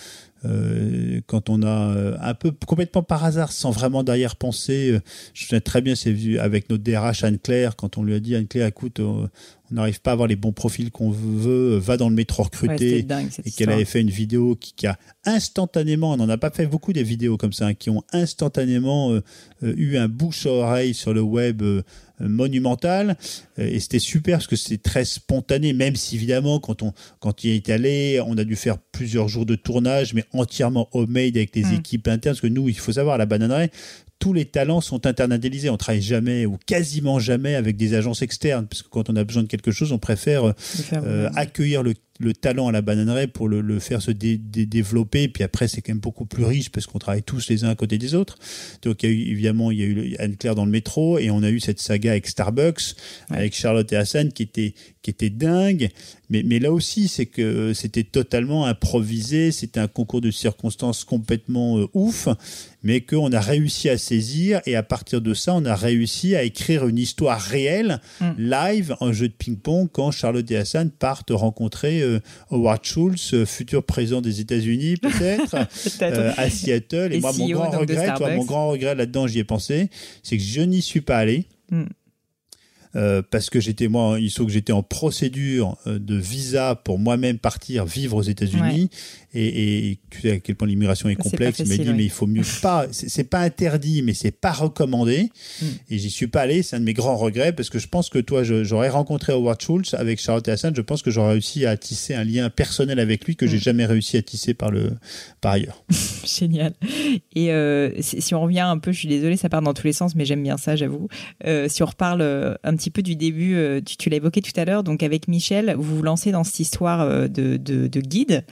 euh, quand on a euh, un peu complètement par hasard, sans vraiment d'arrière-pensée, euh, je me souviens très bien, c'est vu avec notre D R H Anne-Claire, quand on lui a dit, Anne-Claire, écoute, on n'arrive pas à avoir les bons profils qu'on veut, va dans le métro recruter, ouais, dingue, et qu'elle avait fait une vidéo qui, qui a instantanément, on n'en a pas fait beaucoup des vidéos comme ça, hein, qui ont instantanément euh, euh, eu un bouche à oreille sur le web euh, monumental, euh, et c'était super parce que c'est très spontané, même si évidemment quand on quand il est allé, on a dû faire plusieurs jours de tournage, mais entièrement homemade avec des mmh. équipes internes, parce que nous, il faut savoir, à la Bananeraie, tous les talents sont internalisés. On travaille jamais ou quasiment jamais avec des agences externes, parce que quand on a besoin de quelque chose, on préfère euh, accueillir le, le talent à la Bananeraie pour le, le faire se dé, dé, développer. Puis après, c'est quand même beaucoup plus riche parce qu'on travaille tous les uns à côté des autres. Donc, il y a eu, évidemment, il y a eu Anne-Claire dans le métro, et on a eu cette saga avec Starbucks, ouais. avec Charlotte et Hassan, qui était qui était dingue. Mais, mais là aussi, c'est que c'était totalement improvisé. C'était un concours de circonstances complètement euh, ouf, mais qu'on a réussi à saisir. Et à partir de ça, on a réussi à écrire une histoire réelle, mm. live, en jeu de ping-pong, quand Charlotte et Hassan partent rencontrer euh, Howard Schultz, euh, futur président des États-Unis, peut-être, peut-être. Euh, à Seattle. Et, et moi, C E O, mon grand regret, toi, mon grand regret là-dedans, j'y ai pensé, c'est que je n'y suis pas allé. Mm. Euh, parce que j'étais moi, il faut que j'étais en procédure de visa pour moi-même partir vivre aux États-Unis, ouais. et, et tu sais à quel point l'immigration est complexe. Il m'a dit ouais. mais il faut mieux pas, c'est, c'est pas interdit, mais c'est pas recommandé. Mm. Et j'y suis pas allé. C'est un de mes grands regrets, parce que je pense que toi, je, j'aurais rencontré Howard Schultz avec Charlotte et Hassan. Je pense que j'aurais réussi à tisser un lien personnel avec lui que mm. j'ai jamais réussi à tisser par le par ailleurs. Génial. Et euh, si, si on revient un peu, je suis désolée, ça part dans tous les sens, mais j'aime bien ça, j'avoue. Euh, si on reparle euh, un petit peu du début, euh, tu, tu l'as évoqué tout à l'heure, donc avec Michel, vous vous lancez dans cette histoire euh, de, de, de guide.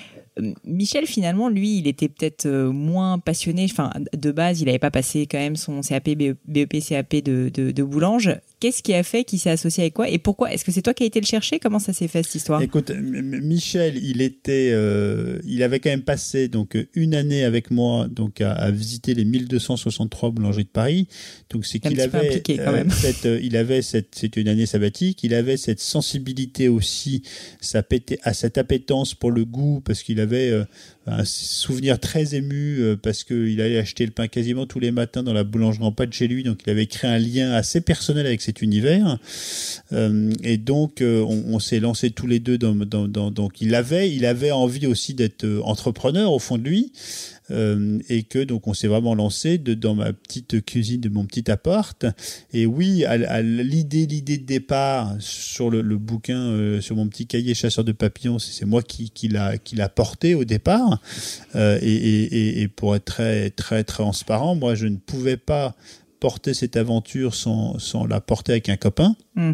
Michel, finalement, lui, il était peut-être euh, moins passionné. Enfin, de base, il n'avait pas passé quand même son C A P, B E P, C A P de, de, de Boulange. Qu'est-ce qui a fait qu'il s'est associé avec quoi, et pourquoi? Est-ce que c'est toi qui as été le chercher? Comment ça s'est fait, cette histoire? Écoute, M- Michel, il était, euh, il avait quand même passé donc une année avec moi, donc à, à visiter les mille deux cent soixante-trois boulangeries de Paris. Donc c'est qu'il avait, impliqué, quand même. Euh, cette, euh, il avait cette, c'était une année sabbatique. Il avait cette sensibilité aussi, sa pété, à cette appétence pour le goût, parce qu'il avait euh, un souvenir très ému, euh, parce qu'il allait acheter le pain quasiment tous les matins dans la boulangerie en pas de chez lui. Donc il avait créé un lien assez personnel avec cet univers, euh, et donc euh, on, on s'est lancé tous les deux dans, dans, dans donc il avait il avait envie aussi d'être entrepreneur au fond de lui, euh, et que donc on s'est vraiment lancé de, dans ma petite cuisine de mon petit appart. Et oui, à, à l'idée l'idée de départ sur le, le bouquin, euh, sur mon petit cahier chasseur de papillons, c'est, c'est moi qui qui l'a qui l'a porté au départ, euh, et, et, et pour être très très très transparent, moi je ne pouvais pas porter cette aventure sans, sans la porter avec un copain. Mm.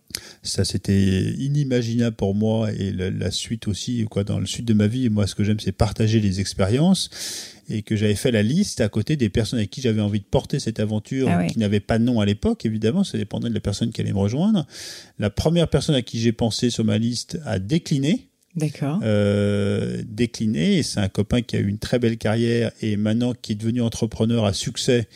Ça, c'était inimaginable pour moi, et la, la suite aussi, quoi, dans le sud de ma vie. Moi, ce que j'aime, c'est partager les expériences, et que j'avais fait la liste à côté des personnes avec qui j'avais envie de porter cette aventure, ah oui. qui n'avaient pas de nom à l'époque, évidemment, ça dépendait de la personne qui allait me rejoindre. La première personne à qui j'ai pensé sur ma liste a décliné. D'accord. Euh, décliné, et c'est un copain qui a eu une très belle carrière et maintenant qui est devenu entrepreneur à succès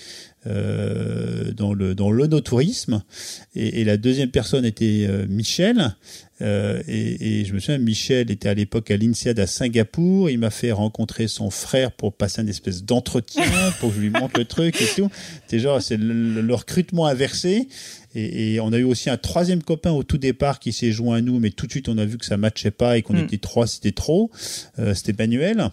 euh, dans le dans l'onotourisme. Et, et la deuxième personne était euh, Michel. Euh, et, et je me souviens, Michel était à l'époque à l'INSEAD à Singapour. Il m'a fait rencontrer son frère pour passer une espèce d'entretien, pour que je lui montre le truc et tout. C'est genre, c'est le, le recrutement inversé. Et, et on a eu aussi un troisième copain au tout départ qui s'est joint à nous, mais tout de suite on a vu que ça matchait pas et qu'on mmh. était trois, c'était trop. Euh, c'était Manuel.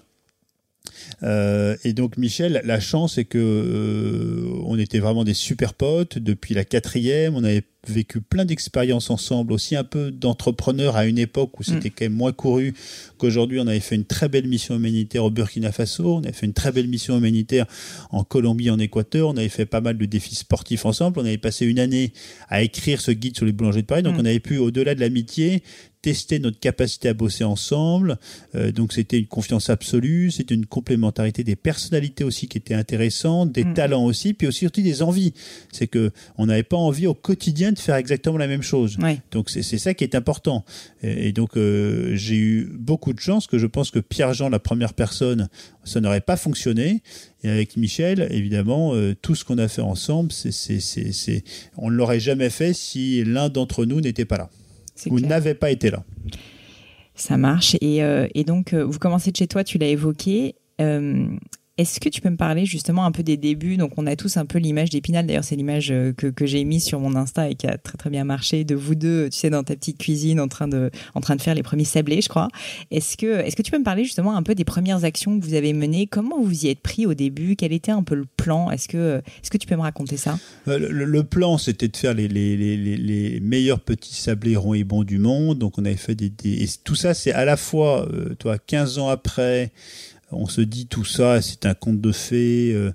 Euh, et donc Michel, la chance c'est que euh, on était vraiment des super potes depuis la quatrième. On avait vécu plein d'expériences ensemble, aussi un peu d'entrepreneurs à une époque où c'était mmh. quand même moins couru qu'aujourd'hui. On avait fait une très belle mission humanitaire au Burkina Faso, on avait fait une très belle mission humanitaire en Colombie, en Équateur, on avait fait pas mal de défis sportifs ensemble, on avait passé une année à écrire ce guide sur les boulangers de Paris, donc mmh. on avait pu, au-delà de l'amitié, tester notre capacité à bosser ensemble. Euh, donc c'était une confiance absolue, c'était une complémentarité des personnalités aussi qui étaient intéressantes, des mmh. talents aussi, puis aussi surtout des envies. C'est que on n'avait pas envie au quotidien de faire exactement la même chose. Ouais. Donc c'est, c'est ça qui est important. Et, et donc euh, j'ai eu beaucoup de chance, que je pense que Pierre-Jean, la première personne, ça n'aurait pas fonctionné. Et avec Michel, évidemment, euh, tout ce qu'on a fait ensemble, c'est, c'est, c'est, c'est, on ne l'aurait jamais fait si l'un d'entre nous n'était pas là. C'est ou clair. N'avait pas été là. Ça marche. Et, euh, et donc, euh, vous commencez de chez toi, tu l'as évoqué. Euh, Est-ce que tu peux me parler justement un peu des débuts? Donc, on a tous un peu l'image d'Épinal. D'ailleurs, c'est l'image que, que j'ai mise sur mon Insta et qui a très très bien marché, de vous deux, tu sais, dans ta petite cuisine, en train de, en train de faire les premiers sablés, je crois. Est-ce que, est-ce que tu peux me parler justement un peu des premières actions que vous avez menées? Comment vous y êtes pris au début? Quel était un peu le plan? Est-ce que, est-ce que tu peux me raconter ça? Le, le plan, c'était de faire les, les, les, les, les meilleurs petits sablés ronds et bons du monde. Donc, on avait fait des, des et tout ça, c'est à la fois, euh, toi, quinze ans après. On se dit tout ça, c'est un conte de fées, euh,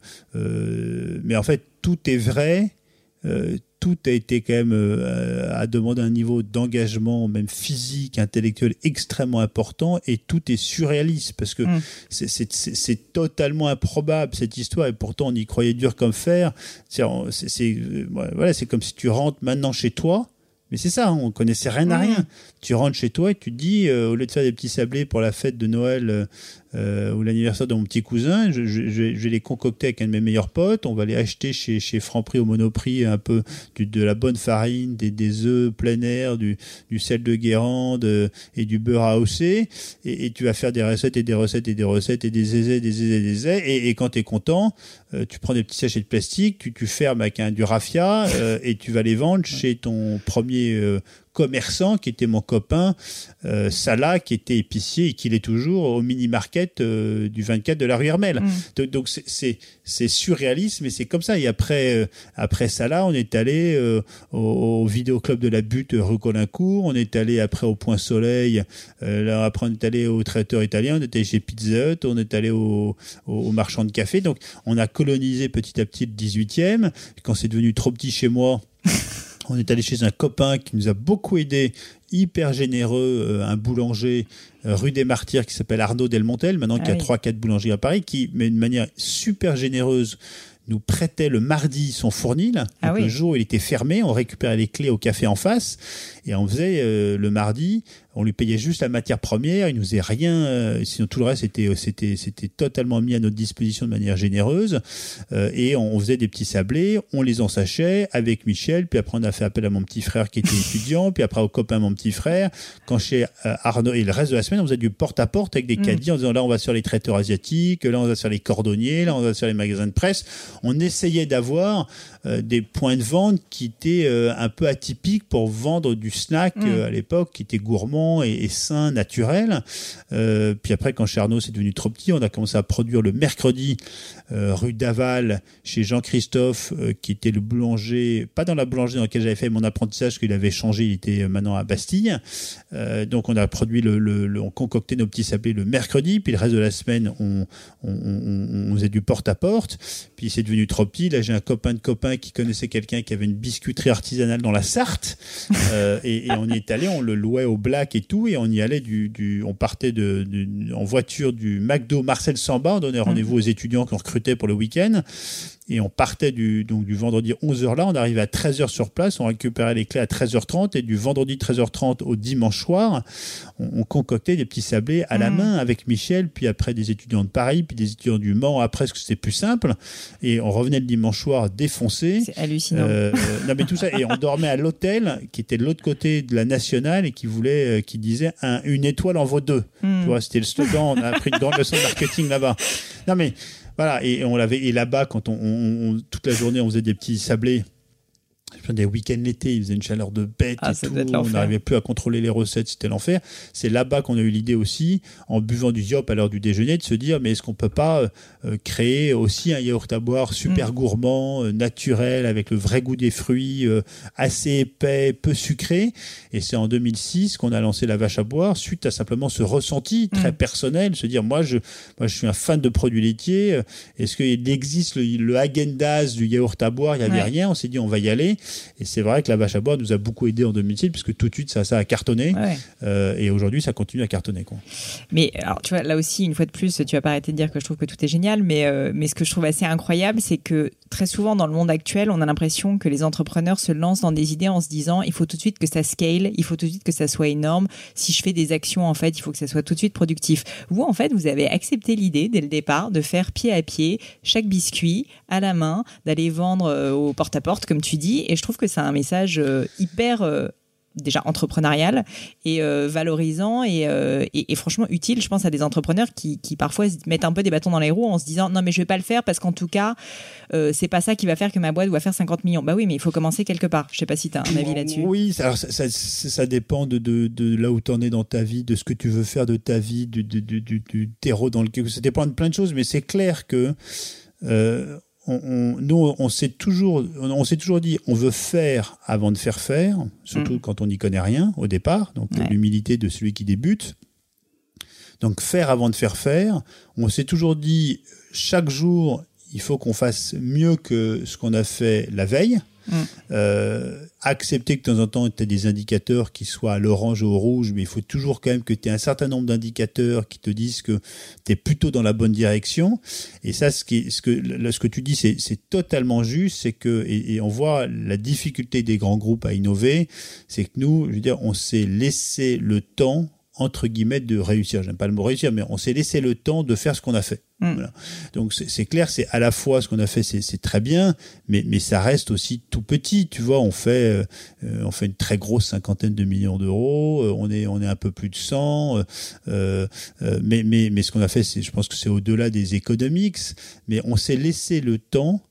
euh, mais en fait tout est vrai, euh, tout a été quand même euh, à demander un niveau d'engagement, même physique, intellectuel extrêmement important, et tout est surréaliste parce que mmh. c'est, c'est, c'est, c'est totalement improbable cette histoire, et pourtant on y croyait dur comme fer. C'est, c'est, c'est, voilà, c'est comme si tu rentres maintenant chez toi. Mais c'est ça, hein, on connaissait rien à rien. Mmh. Tu rentres chez toi et tu te dis, euh, au lieu de faire des petits sablés pour la fête de Noël euh, ou l'anniversaire de mon petit cousin, je, je, je vais les concocter avec un de mes meilleurs potes. On va les acheter chez, chez Franprix au Monoprix, un peu du, de la bonne farine, des, des œufs plein air, du, du sel de Guérande euh, et du beurre à hausser. Et, et tu vas faire des recettes et des recettes et des recettes et des aisés, des aisés, des aisés. Et, et quand tu es content, euh, tu prends des petits sachets de plastique, tu, tu fermes avec un, du raffia euh, et tu vas les vendre chez ton premier Euh, commerçant qui était mon copain euh, Salah, qui était épicier et qui l'est toujours au mini-market euh, du vingt-quatre de la rue Hermel. Mmh. Donc, donc c'est, c'est, c'est surréaliste, mais c'est comme ça. Et après, euh, après Salah, on est allé euh, au, au vidéoclub de la Butte rue Colincourt, on est allé après au Point Soleil, euh, là, après on est allé au traiteur italien, on est allé chez Pizza Hut, on est allé au, au, au marchand de café. Donc on a colonisé petit à petit le dix-huitième. Quand c'est devenu trop petit chez moi, on est allé chez un copain qui nous a beaucoup aidé, hyper généreux, euh, un boulanger euh, rue des Martyrs qui s'appelle Arnaud Delmontel, maintenant ah qui oui. a trois quatre boulangeries à Paris, qui, mais d'une manière super généreuse, nous prêtait le mardi son fournil. Ah donc oui. Le jour où il était fermé, on récupérait les clés au café en face et on faisait euh, le mardi. On lui payait juste la matière première, il nous faisait rien, euh, sinon tout le reste c'était c'était c'était totalement mis à notre disposition de manière généreuse. Euh, et on, on faisait des petits sablés, on les ensachait avec Michel, puis après on a fait appel à mon petit frère qui était étudiant, puis après au copain mon petit frère. Quand chez euh, Arnaud et le reste de la semaine, on faisait du porte-à-porte avec des mmh. caddies en disant là on va sur les traiteurs asiatiques, là on va sur les cordonniers, là on va sur les magasins de presse. On essayait d'avoir euh, des points de vente qui étaient euh, un peu atypiques pour vendre du snack mmh. euh, à l'époque, qui était gourmand et, et sain, naturel. Euh, puis après, quand chez Arnaud c'est devenu trop petit, on a commencé à produire le mercredi euh, rue d'Aval chez Jean-Christophe, euh, qui était le boulanger, pas dans la boulangerie dans laquelle j'avais fait mon apprentissage, qu'il avait changé, il était maintenant à Bastille. Euh, donc on a produit le, le, le, on concoctait nos petits sablés le mercredi, puis le reste de la semaine on, on, on, on faisait du porte-à-porte. Puis c'est devenu trop petit. Là j'ai un copain de copain qui connaissait quelqu'un qui avait une biscuiterie artisanale dans la Sarthe, euh, et, et on y est allé, on le louait au black et tout, et on y allait du, du on partait de, de en voiture du McDo Marcel Samba, on donnait rendez-vous aux étudiants qu'on recrutait pour le week-end. Et on partait du, donc du vendredi onze heures là, on arrivait à treize heures sur place, on récupérait les clés à treize heures trente, et du vendredi treize heures trente au dimanche soir, on, on concoctait des petits sablés à la mmh. main avec Michel, puis après des étudiants de Paris, puis des étudiants du Mans, après parce que c'était plus simple, et on revenait le dimanche soir défoncé. C'est hallucinant. Euh, non mais tout ça, et on dormait à l'hôtel qui était de l'autre côté de la Nationale et qui voulait, euh, qui disait un, une étoile en vaut deux. Mmh. Tu vois, c'était le slogan, on a appris une grande leçon de marketing là-bas. Non mais voilà, et on l'avait, et là-bas, quand on, on, on toute la journée, on faisait des petits sablés. Des week-ends l'été, il faisait une chaleur de bête ah, et tout. On n'arrivait plus à contrôler les recettes, c'était l'enfer. C'est là-bas qu'on a eu l'idée aussi, en buvant du Diop à l'heure du déjeuner, de se dire mais est-ce qu'on peut pas euh, créer aussi un yaourt à boire super mmh. gourmand, euh, naturel, avec le vrai goût des fruits, euh, assez épais, peu sucré. Et c'est en deux mille six qu'on a lancé la vache à boire, suite à simplement ce ressenti très mmh. personnel, se dire moi je, moi je suis un fan de produits laitiers. Est-ce qu'il existe le, le Häagen-Dazs du yaourt à boire? Il n'y avait ouais. rien. On s'est dit on va y aller. Et c'est vrai que la vache à boire nous a beaucoup aidé en deux mille six, puisque tout de suite ça, ça a cartonné. Ouais. Euh, et aujourd'hui ça continue à cartonner, quoi. Mais alors tu vois, là aussi une fois de plus, tu vas pas arrêter de dire que je trouve que tout est génial, mais euh, mais ce que je trouve assez incroyable, c'est que très souvent dans le monde actuel, on a l'impression que les entrepreneurs se lancent dans des idées en se disant il faut tout de suite que ça scale, il faut tout de suite que ça soit énorme. Si je fais des actions, en fait, il faut que ça soit tout de suite productif. Vous, en fait, vous avez accepté l'idée dès le départ de faire pied à pied chaque biscuit à la main, d'aller vendre euh, au porte-à-porte comme tu dis. Et je trouve que c'est un message euh, hyper euh, déjà entrepreneurial et euh, valorisant et, euh, et, et franchement utile, je pense, à des entrepreneurs qui, qui parfois mettent un peu des bâtons dans les roues en se disant non mais je vais pas le faire parce qu'en tout cas euh, c'est pas ça qui va faire que ma boîte doit faire cinquante millions. Bah oui, mais il faut commencer quelque part. Je sais pas si tu as un avis là-dessus. Oui, alors ça, ça, ça dépend de, de, de là où tu en es dans ta vie, de ce que tu veux faire de ta vie, du, du, du, du, du terreau dans lequel... Ça dépend de plein de choses, mais c'est clair que euh, On, on, nous, on s'est toujours, on s'est toujours dit, on veut faire avant de faire faire, surtout mmh. quand on n'y connaît rien au départ. Donc ouais. l'humilité de celui qui débute. Donc faire avant de faire faire. On s'est toujours dit, chaque jour, il faut qu'on fasse mieux que ce qu'on a fait la veille. Mmh. Euh, accepter que de temps en temps tu as des indicateurs qui soient à l'orange ou au rouge, mais il faut toujours quand même que tu aies un certain nombre d'indicateurs qui te disent que tu es plutôt dans la bonne direction. Et ça, ce, qui, ce, que, là, ce que tu dis, c'est, c'est totalement juste. C'est que, et, et on voit la difficulté des grands groupes à innover, c'est que nous, je veux dire, on s'est laissé le temps, entre guillemets, de réussir. J'aime pas le mot réussir, mais on s'est laissé le temps de faire ce qu'on a fait. Mmh. Voilà. Donc c'est, c'est clair, c'est à la fois ce qu'on a fait, c'est, c'est très bien, mais mais ça reste aussi tout petit. Tu vois, on fait euh, on fait une très grosse cinquantaine de millions d'euros. Euh, on est on est un peu plus de cent. Euh, euh, mais mais mais ce qu'on a fait, c'est, je pense que c'est au-delà des economics. Mais on s'est laissé le temps.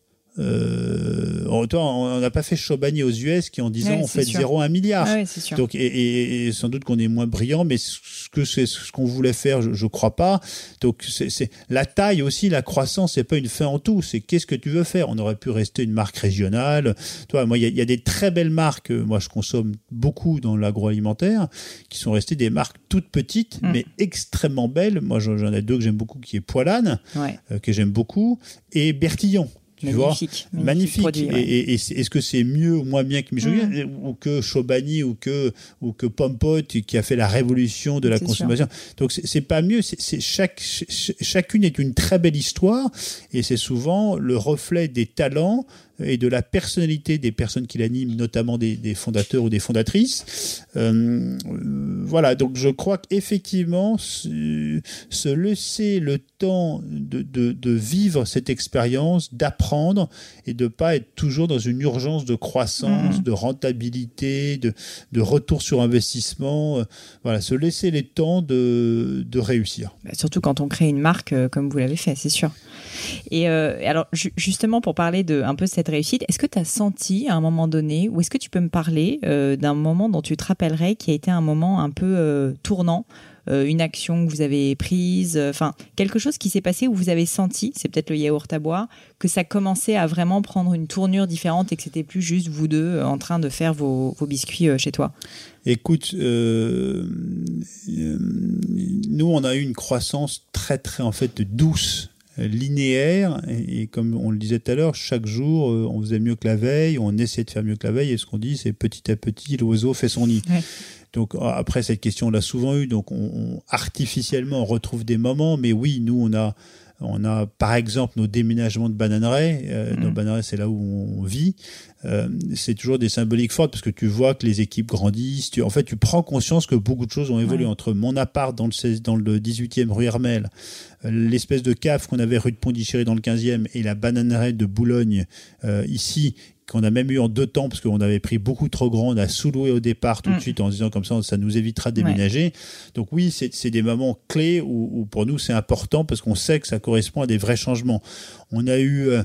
Euh, on n'a pas fait Chobani aux U S qui en dix ans ouais, ont fait zéro à un milliard. Ouais, c'est sûr. Donc, et, et, et sans doute qu'on est moins brillant, mais ce que c'est ce qu'on voulait faire, je, je crois pas. Donc c'est, c'est la taille aussi, la croissance, c'est pas une fin en tout. C'est qu'est-ce que tu veux faire. On aurait pu rester une marque régionale. Toi, moi, il y, y a des très belles marques. Moi, je consomme beaucoup dans l'agroalimentaire, qui sont restées des marques toutes petites, mmh. mais extrêmement belles. Moi, j'en, j'en ai deux que j'aime beaucoup, qui est Poilane, ouais. euh, que j'aime beaucoup, et Bertillon. Tu magnifique, vois, magnifique. Produit, ouais. et, et, et est-ce que c'est mieux ou moins bien que Mijoyen mmh. ou que Chobani ou que ou que Pompot qui a fait la révolution de la c'est consommation. Sûr. Donc c'est, c'est pas mieux. C'est, c'est chaque ch- chacune est une très belle histoire et c'est souvent le reflet des talents et de la personnalité des personnes qui l'animent, notamment des, des fondateurs ou des fondatrices. Euh, voilà, donc je crois qu'effectivement, se, se laisser le temps de, de, de vivre cette expérience, d'apprendre et de ne pas être toujours dans une urgence de croissance, mmh. de rentabilité, de, de retour sur investissement. Euh, voilà, se laisser les temps de, de réussir. Bah, surtout quand on crée une marque euh, comme vous l'avez fait, c'est sûr. Et euh, alors ju- justement pour parler de un peu cette réussite, est-ce que tu as senti à un moment donné, ou est-ce que tu peux me parler euh, d'un moment dont tu te rappellerais qui a été un moment un peu euh, tournant, euh, une action que vous avez prise, enfin euh, quelque chose qui s'est passé où vous avez senti, c'est peut-être le yaourt à boire, que ça commençait à vraiment prendre une tournure différente et que c'était plus juste vous deux euh, en train de faire vos, vos biscuits euh, chez toi? Écoute, euh, euh, nous on a eu une croissance très très en fait douce, linéaire, et, et comme on le disait tout à l'heure, chaque jour euh, on faisait mieux que la veille, on essayait de faire mieux que la veille, et ce qu'on dit c'est petit à petit l'oiseau fait son nid. Ouais. Donc après cette question on l'a souvent eu, donc on, on artificiellement on retrouve des moments, mais oui, nous on a on a par exemple nos déménagements de bananeraies, euh, mmh. nos bananeraies c'est là où on vit, euh, c'est toujours des symboliques fortes parce que tu vois que les équipes grandissent, tu, en fait tu prends conscience que beaucoup de choses ont évolué, ouais. entre mon appart dans le, seize, dans le dix-huitième rue Hermel, euh, l'espèce de cave qu'on avait rue de Pondichéry dans le quinzième et la bananeraie de Boulogne euh, ici, qu'on a même eu en deux temps parce qu'on avait pris beaucoup trop grand, on a sous-loué au départ tout mmh. de suite en se disant comme ça ça nous évitera de déménager. Ouais. Donc oui, c'est, c'est des moments clés où, où pour nous c'est important parce qu'on sait que ça correspond à des vrais changements. On a eu euh,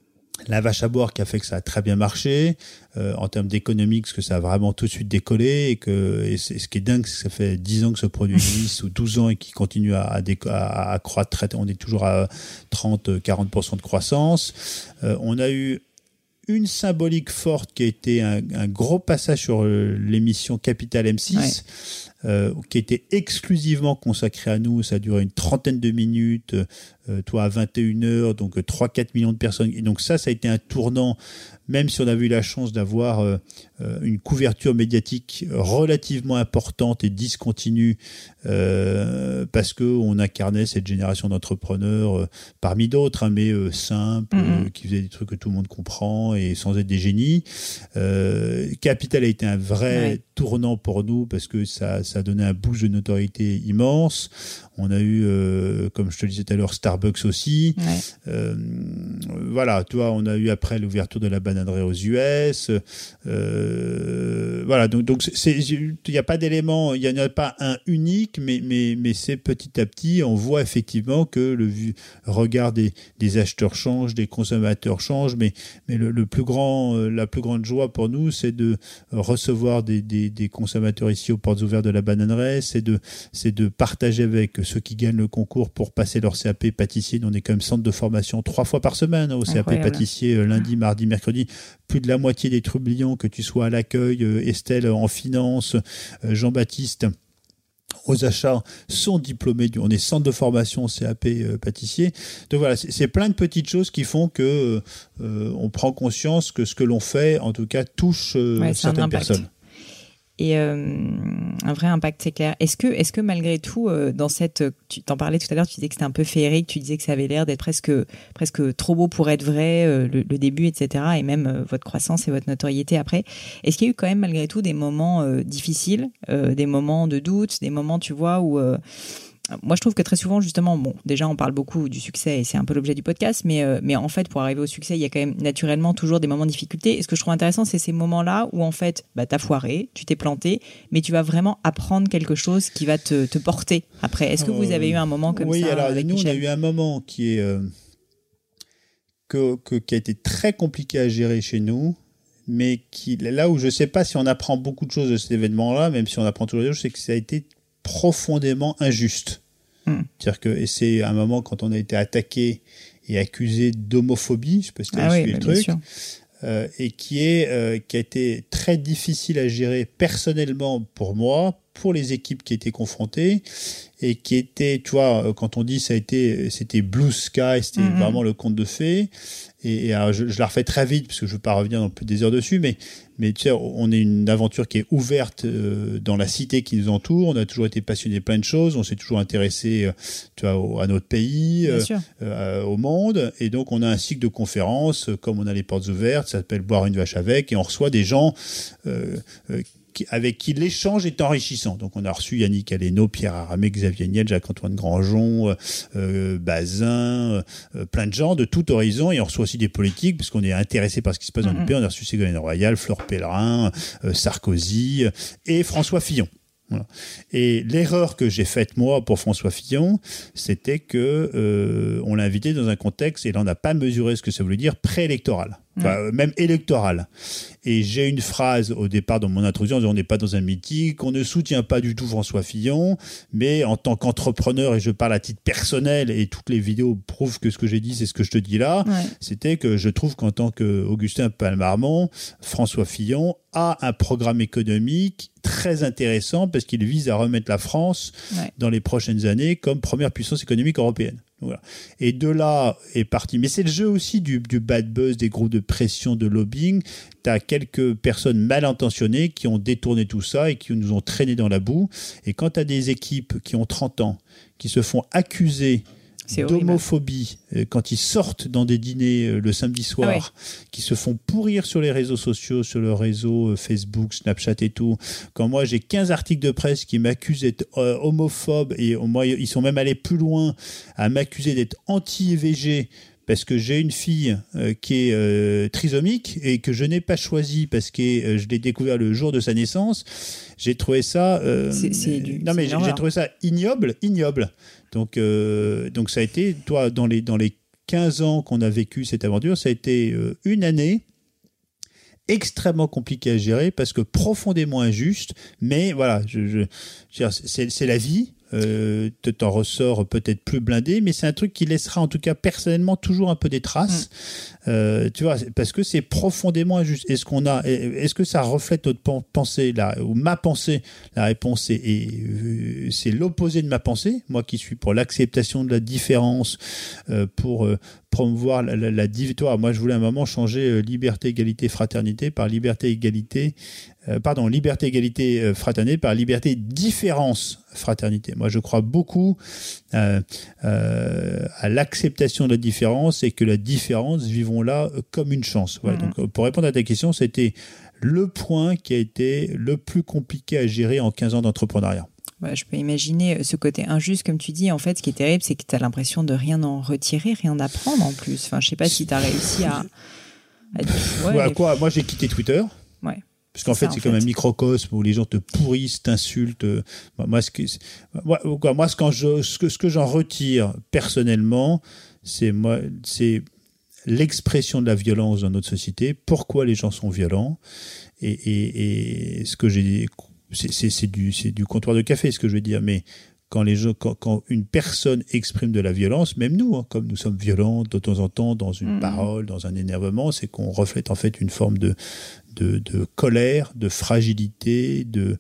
la vache à boire qui a fait que ça a très bien marché euh, en termes d'économie, parce que ça a vraiment tout de suite décollé et que et c'est, ce qui est dingue, c'est que ça fait dix ans que ce produit existe ou douze ans et qui continue à, à, déco- à, à croître. On est toujours à trente à quarante pour cent de croissance. Euh, on a eu une symbolique forte qui a été un, un gros passage sur l'émission Capital M six, ouais. euh, qui était exclusivement consacrée à nous. Ça a duré une trentaine de minutes, euh, toi à vingt et une heures, donc trois à quatre millions de personnes. Et donc ça, ça a été un tournant, même si on avait eu la chance d'avoir euh, une couverture médiatique relativement importante et discontinue, euh, parce qu'on incarnait cette génération d'entrepreneurs, euh, parmi d'autres, hein, mais euh, simples, mmh. euh, qui faisaient des trucs que tout le monde comprend et sans être des génies. Euh, Capital a été un vrai ouais. tournant pour nous parce que ça, ça a donné un boost de notoriété immense. On a eu, euh, comme je te le disais tout à l'heure, Starbucks aussi. Ouais. Euh, voilà, tu vois, on a eu après l'ouverture de la bananerie aux U S. Euh, voilà, donc donc il n'y a pas d'élément, il n'y en a pas un unique, mais mais mais c'est petit à petit, on voit effectivement que le regard des des acheteurs change, des consommateurs change, mais mais le, le plus grand, la plus grande joie pour nous, c'est de recevoir des des, des consommateurs ici aux portes ouvertes de la bananerie, c'est de c'est de partager avec ceux qui gagnent le concours pour passer leur C A P pâtissier. On est quand même centre de formation trois fois par semaine hein, au C A P Incroyable. Pâtissier, lundi, mardi, mercredi. Plus de la moitié des trublions, que tu sois à l'accueil, Estelle en finance, Jean-Baptiste aux achats, sont diplômés. On est centre de formation C A P euh, pâtissier. Donc voilà, c'est, c'est plein de petites choses qui font que euh, on prend conscience que ce que l'on fait, en tout cas, touche euh, ouais, certaines personnes. Et euh, un vrai impact, c'est clair. Est-ce que, est-ce que malgré tout, euh, dans cette, tu t'en parlais tout à l'heure, tu disais que c'était un peu féerique, tu disais que ça avait l'air d'être presque, presque trop beau pour être vrai, euh, le, le début, et cetera, et même euh, votre croissance et votre notoriété après. Est-ce qu'il y a eu quand même malgré tout des moments euh, difficiles, euh, des moments de doute, des moments, tu vois, où euh, moi, je trouve que très souvent, justement, bon, déjà, on parle beaucoup du succès et c'est un peu l'objet du podcast, mais, euh, mais en fait, pour arriver au succès, il y a quand même naturellement toujours des moments de difficulté. Et ce que je trouve intéressant, c'est ces moments-là où, en fait, bah, t'as foiré, tu t'es planté, mais tu vas vraiment apprendre quelque chose qui va te, te porter après. Est-ce que vous avez eu un moment comme oui, ça? Oui, alors, avec nous, Michel? On a eu un moment qui est, euh, que, que, qui a été très compliqué à gérer chez nous, mais qui, là où je sais pas si on apprend beaucoup de choses de cet événement-là, même si on apprend toujours des choses, c'est que ça a été profondément injuste. Hmm. C'est-à-dire que, et c'est un moment quand on a été attaqué et accusé d'homophobie, je sais pas si tu as ah suivi oui, le truc, euh, et qui est, euh, qui a été très difficile à gérer personnellement pour moi, pour les équipes qui étaient confrontées, et qui était, tu vois, quand on dit ça a été, c'était blue sky, c'était mm-hmm. vraiment le conte de fées. Et, et alors je, je la refais très vite parce que je veux pas revenir dans plus des heures dessus, mais mais tu sais, on est une aventure qui est ouverte euh, dans la cité qui nous entoure. On a toujours été passionné de plein de choses. On s'est toujours intéressé, euh, tu vois, au, à notre pays, euh, euh, au monde. Et donc on a un cycle de conférences, euh, comme on a les portes ouvertes, ça s'appelle Boire une vache avec, et on reçoit des gens euh, euh, avec qui l'échange est enrichissant. Donc on a reçu Yannick Aleno, Pierre Aramé, Xavier Niel, Jacques-Antoine Grandjean, euh, Bazin, euh, plein de gens de tout horizon, et on reçoit aussi des politiques parce qu'on est intéressé par ce qui se passe dans mm-hmm. le pays. On a reçu Ségolène Royal, Fleur Pellerin, euh, Sarkozy et François Fillon. Voilà. Et l'erreur que j'ai faite moi pour François Fillon, c'était que euh, on l'a invité dans un contexte, et là on n'a pas mesuré ce que ça voulait dire, préélectoral. Enfin, ouais. Même électoral. Et j'ai une phrase au départ dans mon introduction, on n'est pas dans un meeting, qu'on ne soutient pas du tout François Fillon, mais en tant qu'entrepreneur, et je parle à titre personnel, et toutes les vidéos prouvent que ce que j'ai dit, c'est ce que je te dis là, ouais. C'était que je trouve qu'en tant qu'Augustin Palmarmont, François Fillon a un programme économique très intéressant parce qu'il vise à remettre la France ouais. dans les prochaines années comme première puissance économique européenne. Voilà. Et de là est parti. Mais c'est le jeu aussi du, du bad buzz, des groupes de pression, de lobbying. Tu as quelques personnes mal intentionnées qui ont détourné tout ça et qui nous ont traîné dans la boue. Et quand tu as des équipes qui ont trente ans, qui se font accuser C'est d'homophobie horrible. Quand ils sortent dans des dîners le samedi soir, ah ouais. qui se font pourrir sur les réseaux sociaux, sur le réseau Facebook, Snapchat et tout. Quand moi j'ai quinze articles de presse qui m'accusent d'être euh, homophobe, et moi ils sont même allés plus loin à m'accuser d'être anti-V G parce que j'ai une fille euh, qui est euh, trisomique et que je n'ai pas choisie parce que euh, je l'ai découvert le jour de sa naissance. J'ai trouvé ça euh, c'est, c'est du, non mais j'ai, j'ai trouvé ça ignoble, ignoble. Donc, euh, donc ça a été, toi, dans les, dans les quinze ans qu'on a vécu cette aventure, ça a été euh, une année extrêmement compliquée à gérer parce que profondément injuste. Mais voilà, je, je, je veux dire, c'est, c'est la vie. Euh, t'en ressors peut-être plus blindé, mais c'est un truc qui laissera en tout cas personnellement toujours un peu des traces. Mmh. Euh, tu vois, parce que c'est profondément injuste. Est-ce qu'on a, est-ce que ça reflète notre pensée là, ou ma pensée? La réponse est, est c'est l'opposé de ma pensée. Moi qui suis pour l'acceptation de la différence, euh, pour euh, promouvoir la, la, la toi, moi je voulais à un moment changer euh, liberté, égalité, fraternité par liberté, égalité. Euh, pardon, liberté, égalité, euh, fraternité par liberté, différence, fraternité. Moi, je crois beaucoup euh, euh, à l'acceptation de la différence et que la différence, vivons-la euh, comme une chance. Voilà. Mmh. Donc, pour répondre à ta question, c'était le point qui a été le plus compliqué à gérer en quinze ans d'entrepreneuriat. Ouais, je peux imaginer ce côté injuste, comme tu dis. En fait, ce qui est terrible, c'est que tu as l'impression de rien en retirer, rien apprendre en plus. Enfin, je sais pas si tu as réussi à... à... Ouais, ouais, quoi, moi, j'ai quitté Twitter. Ouais. Parce qu'en fait, c'est comme un microcosme où les gens te pourrissent, t'insultent. Moi, ce que, moi, moi, ce, quand je, ce que, ce que j'en retire personnellement, c'est, moi, c'est l'expression de la violence dans notre société. Pourquoi les gens sont violents. Et, et, et ce que j'ai, c'est, c'est, c'est, du, c'est du comptoir de café, ce que je veux dire. Mais quand, les gens, quand, quand une personne exprime de la violence, même nous, hein, comme nous sommes violents de temps en temps dans une mmh. parole, dans un énervement, c'est qu'on reflète en fait une forme de De, de colère, de fragilité, de,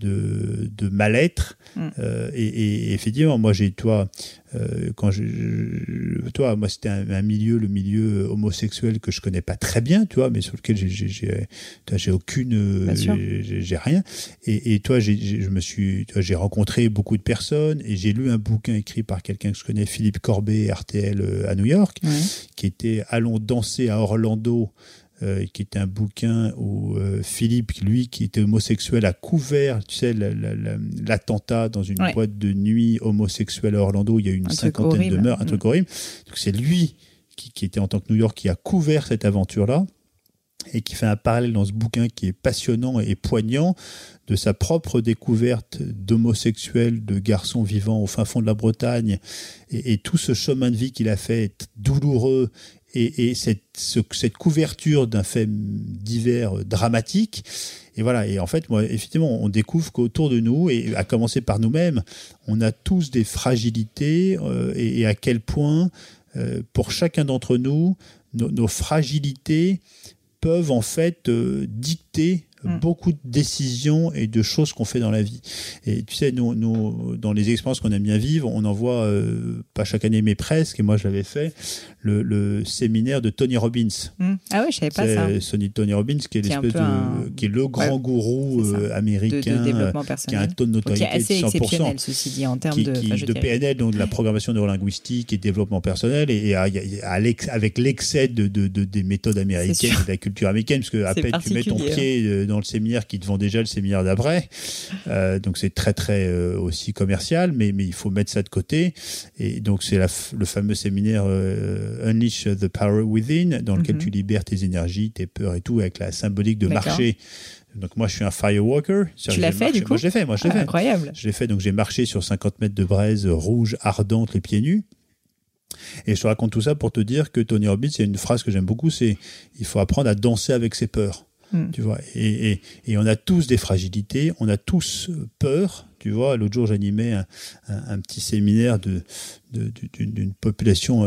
de, de mal-être. Mm. Euh, et, et effectivement, moi, j'ai, toi, euh, quand je, je, toi, moi, c'était un, un milieu, le milieu homosexuel que je connais pas très bien, tu vois, mais sur lequel j'ai, j'ai, j'ai, toi, j'ai aucune, j'ai, j'ai rien. Et, et toi, j'ai, j'ai, je me suis, toi, j'ai rencontré beaucoup de personnes et j'ai lu un bouquin écrit par quelqu'un que je connais, Philippe Corbet, R T L à New York, mm. qui était Allons danser à Orlando. Euh, qui était un bouquin où euh, Philippe, lui, qui était homosexuel, a couvert, tu sais, la, la, la, l'attentat dans une ouais. boîte de nuit homosexuelle à Orlando. Il y a eu une un cinquantaine de meurtres, un mmh. truc horrible. Donc c'est lui qui, qui était en tant que New York qui a couvert cette aventure-là et qui fait un parallèle dans ce bouquin qui est passionnant et poignant de sa propre découverte d'homosexuels, de garçons vivant au fin fond de la Bretagne et, et tout ce chemin de vie qu'il a fait est douloureux. Et, et cette, ce, cette couverture d'un fait divers dramatique. Et voilà. Et en fait, moi, effectivement, on découvre qu'autour de nous, et à commencer par nous-mêmes, on a tous des fragilités euh, et, et à quel point, euh, pour chacun d'entre nous, no, nos fragilités peuvent en fait euh, dicter Mmh. beaucoup de décisions et de choses qu'on fait dans la vie. Et tu sais, nous, nous dans les expériences qu'on aime bien vivre, on envoie, euh, pas chaque année, mais presque, et moi je l'avais fait, le, le séminaire de Tony Robbins. Mmh. Ah oui, je savais pas c'est ça. Sonny Tony Robbins, qui est, qui l'espèce est de, un... qui est le grand ouais, gourou euh, américain, de, de développement personnel, qui a un taux de notoriété qui est assez de cent pour cent. Exceptionnel, ceci dit, en termes qui, de, qui, enfin, de P N L, donc de la programmation neurolinguistique et de développement personnel, et, et à, à l'ex, avec l'excès de, de, de, des méthodes américaines, de la culture américaine, parce que à peine tu mets ton pied dans le séminaire qui te vend déjà le séminaire d'après, euh, donc c'est très très euh, aussi commercial, mais mais il faut mettre ça de côté. Et donc c'est la, le fameux séminaire euh, Unleash the Power Within, dans lequel mm-hmm. tu libères tes énergies, tes peurs et tout, avec la symbolique de D'accord. marcher. Donc moi je suis un firewalker. Tu l'as fait marché. du coup? Moi je l'ai fait, moi je l'ai ah, fait. Incroyable. Je l'ai fait, donc j'ai marché sur cinquante mètres de braise rouge ardente, les pieds nus. Et je te raconte tout ça pour te dire que Tony Robbins, il y a une phrase que j'aime beaucoup, c'est il faut apprendre à danser avec ses peurs. Mm. Tu vois, et, et, et on a tous des fragilités, on a tous peur. Tu vois, l'autre jour, j'animais un, un, un petit séminaire de, de, d'une, d'une population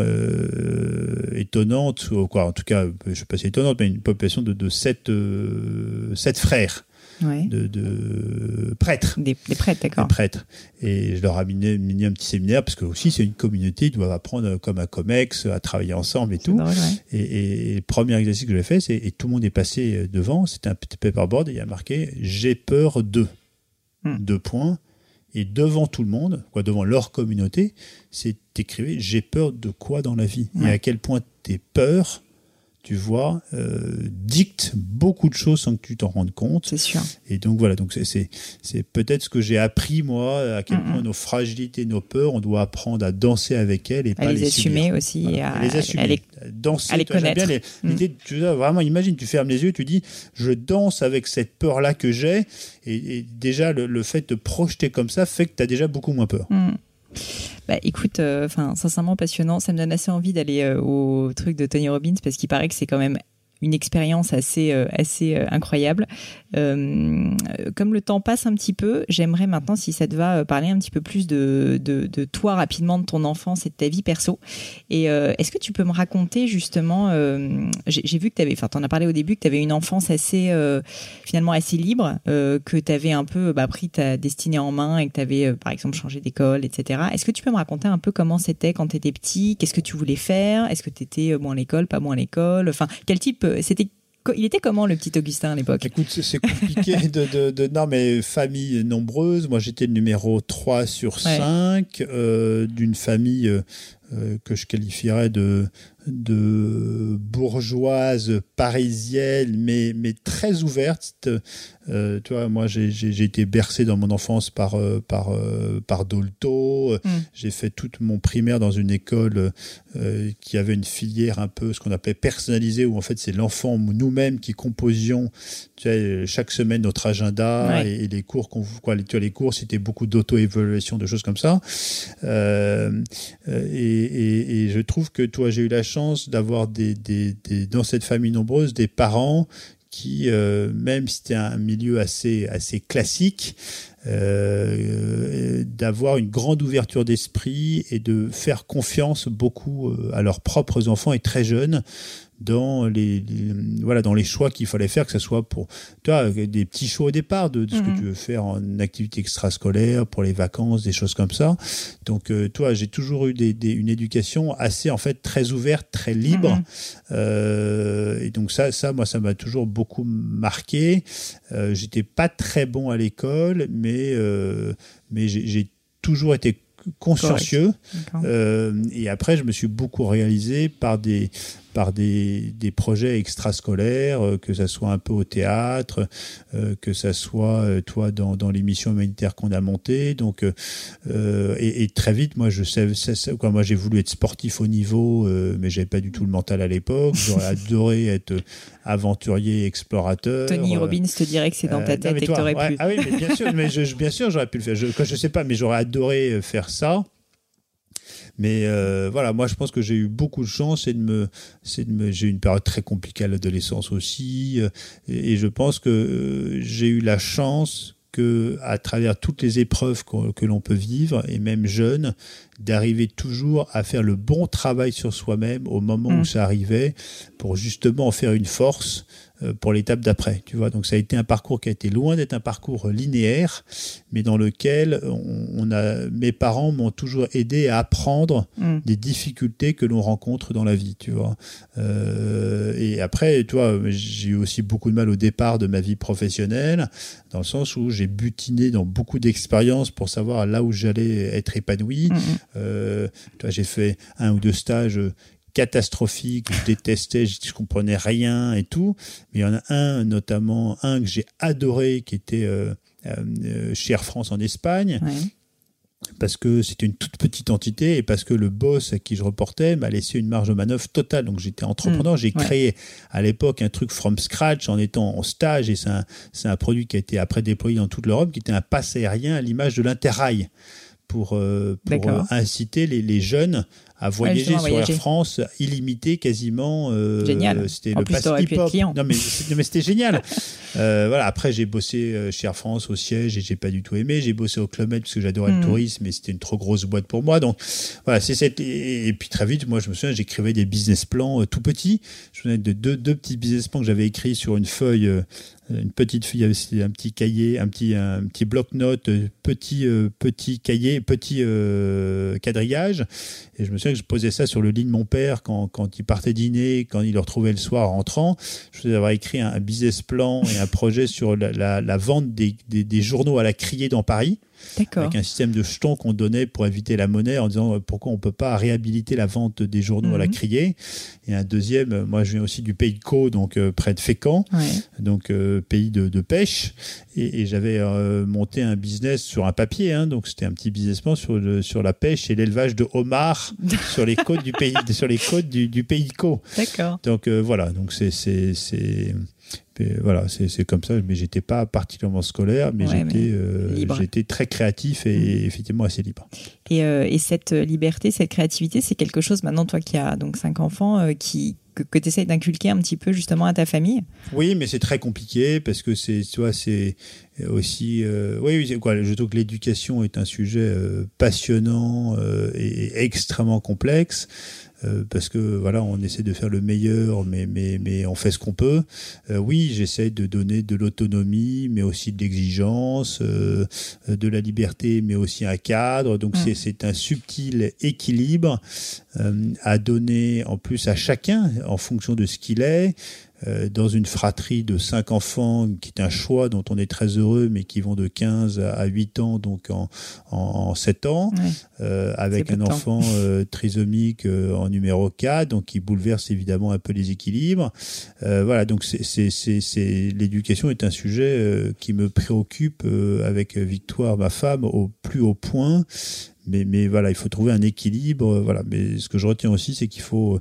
euh, étonnante, ou quoi, en tout cas, je ne sais pas si étonnante, mais une population de, de sept, euh, sept frères. Ouais. De, de prêtres. Des, des prêtres, d'accord. Des prêtres. Et je leur ai mis, mis un petit séminaire parce que aussi c'est une communauté, ils doivent apprendre comme un COMEX à travailler ensemble et c'est tout. Drôle, ouais. et, et le premier exercice que j'ai fait, c'est et tout le monde est passé devant, c'était un petit paperboard et il y a marqué j'ai peur de hmm. deux points. Et devant tout le monde, quoi, devant leur communauté, c'est écrit j'ai peur de quoi dans la vie ouais. et à quel point tes peurs, tu vois, euh, dicte beaucoup de choses sans que tu t'en rendes compte. C'est sûr. Et donc voilà, donc c'est, c'est, c'est peut-être ce que j'ai appris moi, à quel mm-hmm. point nos fragilités, nos peurs, on doit apprendre à danser avec elles et à pas les, les assumer subir. aussi, voilà. et à, à les assumer, à les, danser. à les toi, connaître. Bien les, mm. l'idée, tu vois, vraiment, imagine, tu fermes les yeux, tu dis, je danse avec cette peur-là que j'ai, et, et déjà le, le fait de projeter comme ça fait que tu as déjà beaucoup moins peur. Mm. Bah, écoute, enfin, euh, sincèrement passionnant. Ça me donne assez envie d'aller euh, au truc de Tony Robbins parce qu'il paraît que c'est quand même une expérience assez euh, assez euh, incroyable. Euh, comme le temps passe un petit peu, j'aimerais maintenant, si ça te va, parler un petit peu plus de de, de toi rapidement, de ton enfance et de ta vie perso. Et euh, est-ce que tu peux me raconter justement euh, j'ai, j'ai vu que t'avais, enfin, t'en as parlé au début, que t'avais une enfance assez euh, finalement assez libre, euh, que t'avais un peu bah, pris ta destinée en main et que t'avais euh, par exemple changé d'école, et cetera. Est-ce que tu peux me raconter un peu comment c'était quand t'étais petit? Qu'est-ce que tu voulais faire? Est-ce que t'étais bon à l'école, pas bon à l'école? Enfin, quel type C'était, il était comment le petit Augustin à l'époque? Écoute, c'est compliqué de, de, de... Non, mais famille nombreuse. Moi, j'étais le numéro trois sur cinq ouais. euh, d'une famille euh, que je qualifierais de, de bourgeoise parisienne, mais, mais très ouverte. Euh, tu vois, moi, j'ai, j'ai, j'ai été bercé dans mon enfance par, euh, par, euh, par Dolto. Mm. J'ai fait toute mon primaire dans une école euh, qui avait une filière un peu, ce qu'on appelait personnalisée, où en fait, c'est l'enfant, nous-mêmes, qui composions, tu vois, chaque semaine notre agenda ouais. et, et les cours qu'on, quoi, les, tu vois, les cours, c'était beaucoup d'auto-évaluation, de choses comme ça. Euh, et, et, et je trouve que, toi, j'ai eu la chance d'avoir des, des, des, dans cette famille nombreuse, des parents qui, euh, même si c'était un milieu assez, assez classique, euh, d'avoir une grande ouverture d'esprit et de faire confiance beaucoup à leurs propres enfants et très jeunes dans les, les voilà dans les choix qu'il fallait faire, que ce soit pour toi des petits choix au départ de, de ce mmh. que tu veux faire en activité extrascolaire, pour les vacances, des choses comme ça. Donc euh, toi, j'ai toujours eu des, des, une éducation assez en fait très ouverte, très libre. Mmh. Euh, et donc ça, ça moi, ça m'a toujours beaucoup marqué. Euh, j'étais pas très bon à l'école, mais euh, mais j'ai, j'ai toujours été consciencieux. Euh, et après, je me suis beaucoup réalisé par des par des, des projets extrascolaires, euh, que ça soit un peu au théâtre, euh, que ça soit, euh, toi, dans, dans l'émission humanitaire qu'on a montée. Donc, euh, et, et très vite, moi, je savais, ça, ça, quoi, moi, j'ai voulu être sportif au niveau, euh, mais j'avais pas du tout le mental à l'époque. J'aurais adoré être aventurier, explorateur. Tony Robbins te dirait que c'est dans ta euh, tête non, et toi, que t'aurais ouais, pu. Ah oui, mais bien sûr, mais je, bien sûr, j'aurais pu le faire. Je, je sais pas, mais j'aurais adoré faire ça. Mais euh, voilà, moi je pense que j'ai eu beaucoup de chance, c'est de me, c'est de me, j'ai eu une période très compliquée à l'adolescence aussi, euh, et, et je pense que euh, j'ai eu la chance que, à travers toutes les épreuves que, que l'on peut vivre, et même jeune, d'arriver toujours à faire le bon travail sur soi-même au moment mmh. où ça arrivait, pour justement en faire une force pour l'étape d'après, tu vois. Donc ça a été un parcours qui a été loin d'être un parcours linéaire, mais dans lequel on, on a, mes parents m'ont toujours aidé à apprendre mmh. des difficultés que l'on rencontre dans la vie, tu vois. Euh, et après, tu vois, j'ai eu aussi beaucoup de mal au départ de ma vie professionnelle, dans le sens où j'ai butiné dans beaucoup d'expériences pour savoir là où j'allais être épanoui. Mmh. Euh, tu vois, j'ai fait un ou deux stages catastrophique, je détestais, je, je comprenais rien et tout, mais il y en a un, notamment un que j'ai adoré, qui était euh, euh, chez Air France en Espagne, ouais. parce que c'était une toute petite entité et parce que le boss à qui je reportais m'a laissé une marge de manœuvre totale. Donc j'étais entrepreneur, mmh, j'ai ouais. créé à l'époque un truc from scratch en étant en stage, et c'est un, c'est un produit qui a été après déployé dans toute l'Europe, qui était un pass aérien à l'image de l'Interrail, pour, euh, pour euh, inciter les, les jeunes à voyager ouais, sur voyager. Air France illimité quasiment. Euh, génial. C'était en le plus, pass hip-hop. Non mais, mais c'était génial. euh, voilà. Après, j'ai bossé chez Air France au siège et j'ai pas du tout aimé. J'ai bossé au Club Med parce que j'adorais mmh. le tourisme, mais c'était une trop grosse boîte pour moi. Donc voilà, c'est cette. Et, et puis très vite, moi, je me souviens, j'écrivais des business plans euh, tout petits. Je me souviens de deux, deux petits business plans que j'avais écrits sur une feuille. Euh, une petite feuille, un petit cahier, un petit, un petit bloc-notes, petit, euh, petit cahier, petit euh, quadrillage. Et je me souviens que je posais ça sur le lit de mon père quand, quand il partait dîner, quand il le retrouvait le soir en rentrant. Je faisais avoir écrit un, un business plan et un projet sur la, la, la vente des, des, des journaux à la criée dans Paris. D'accord. Avec un système de jetons qu'on donnait pour éviter la monnaie, en disant pourquoi on ne peut pas réhabiliter la vente des journaux mmh. à la criée. Et un deuxième, moi je viens aussi du pays de Caux, donc euh, près de Fécamp, ouais. donc euh, pays de, de pêche, et, et j'avais euh, monté un business sur un papier, hein, donc c'était un petit business plan sur, le, sur la pêche et l'élevage de homards sur les côtes du pays, sur les côtes du, du pays de Caux. D'accord. Donc euh, voilà, donc c'est, c'est, c'est Et voilà, c'est, c'est comme ça, mais j'étais pas particulièrement scolaire, mais, ouais, j'étais, mais euh, j'étais très créatif et mmh. effectivement assez libre. Et, euh, et cette liberté, cette créativité, c'est quelque chose, maintenant, toi qui as donc cinq enfants, euh, qui, que, que tu essaies d'inculquer un petit peu justement à ta famille? Oui, mais c'est très compliqué parce que c'est, tu vois, c'est aussi... Euh, oui, oui, quoi, je trouve que l'éducation est un sujet euh, passionnant euh, et, et extrêmement complexe. Euh, parce que voilà, on essaie de faire le meilleur, mais mais mais on fait ce qu'on peut. Euh, oui, j'essaie de donner de l'autonomie, mais aussi de l'exigence, euh, de la liberté, mais aussi un cadre. Donc mmh. c'est c'est un subtil équilibre euh, à donner en plus à chacun en fonction de ce qu'il est. euh, dans une fratrie de cinq enfants, qui est un choix dont on est très heureux, mais qui vont de quinze à huit ans, donc en, en, en sept ans, ouais. euh, avec un enfant euh, trisomique euh, en numéro quatre, donc qui bouleverse évidemment un peu les équilibres. Euh, voilà, donc c'est, c'est, c'est, c'est, l'éducation est un sujet euh, qui me préoccupe euh, avec Victoire, ma femme, au plus haut point. Mais, mais voilà, il faut trouver un équilibre. Voilà. Mais ce que je retiens aussi, c'est qu'il faut,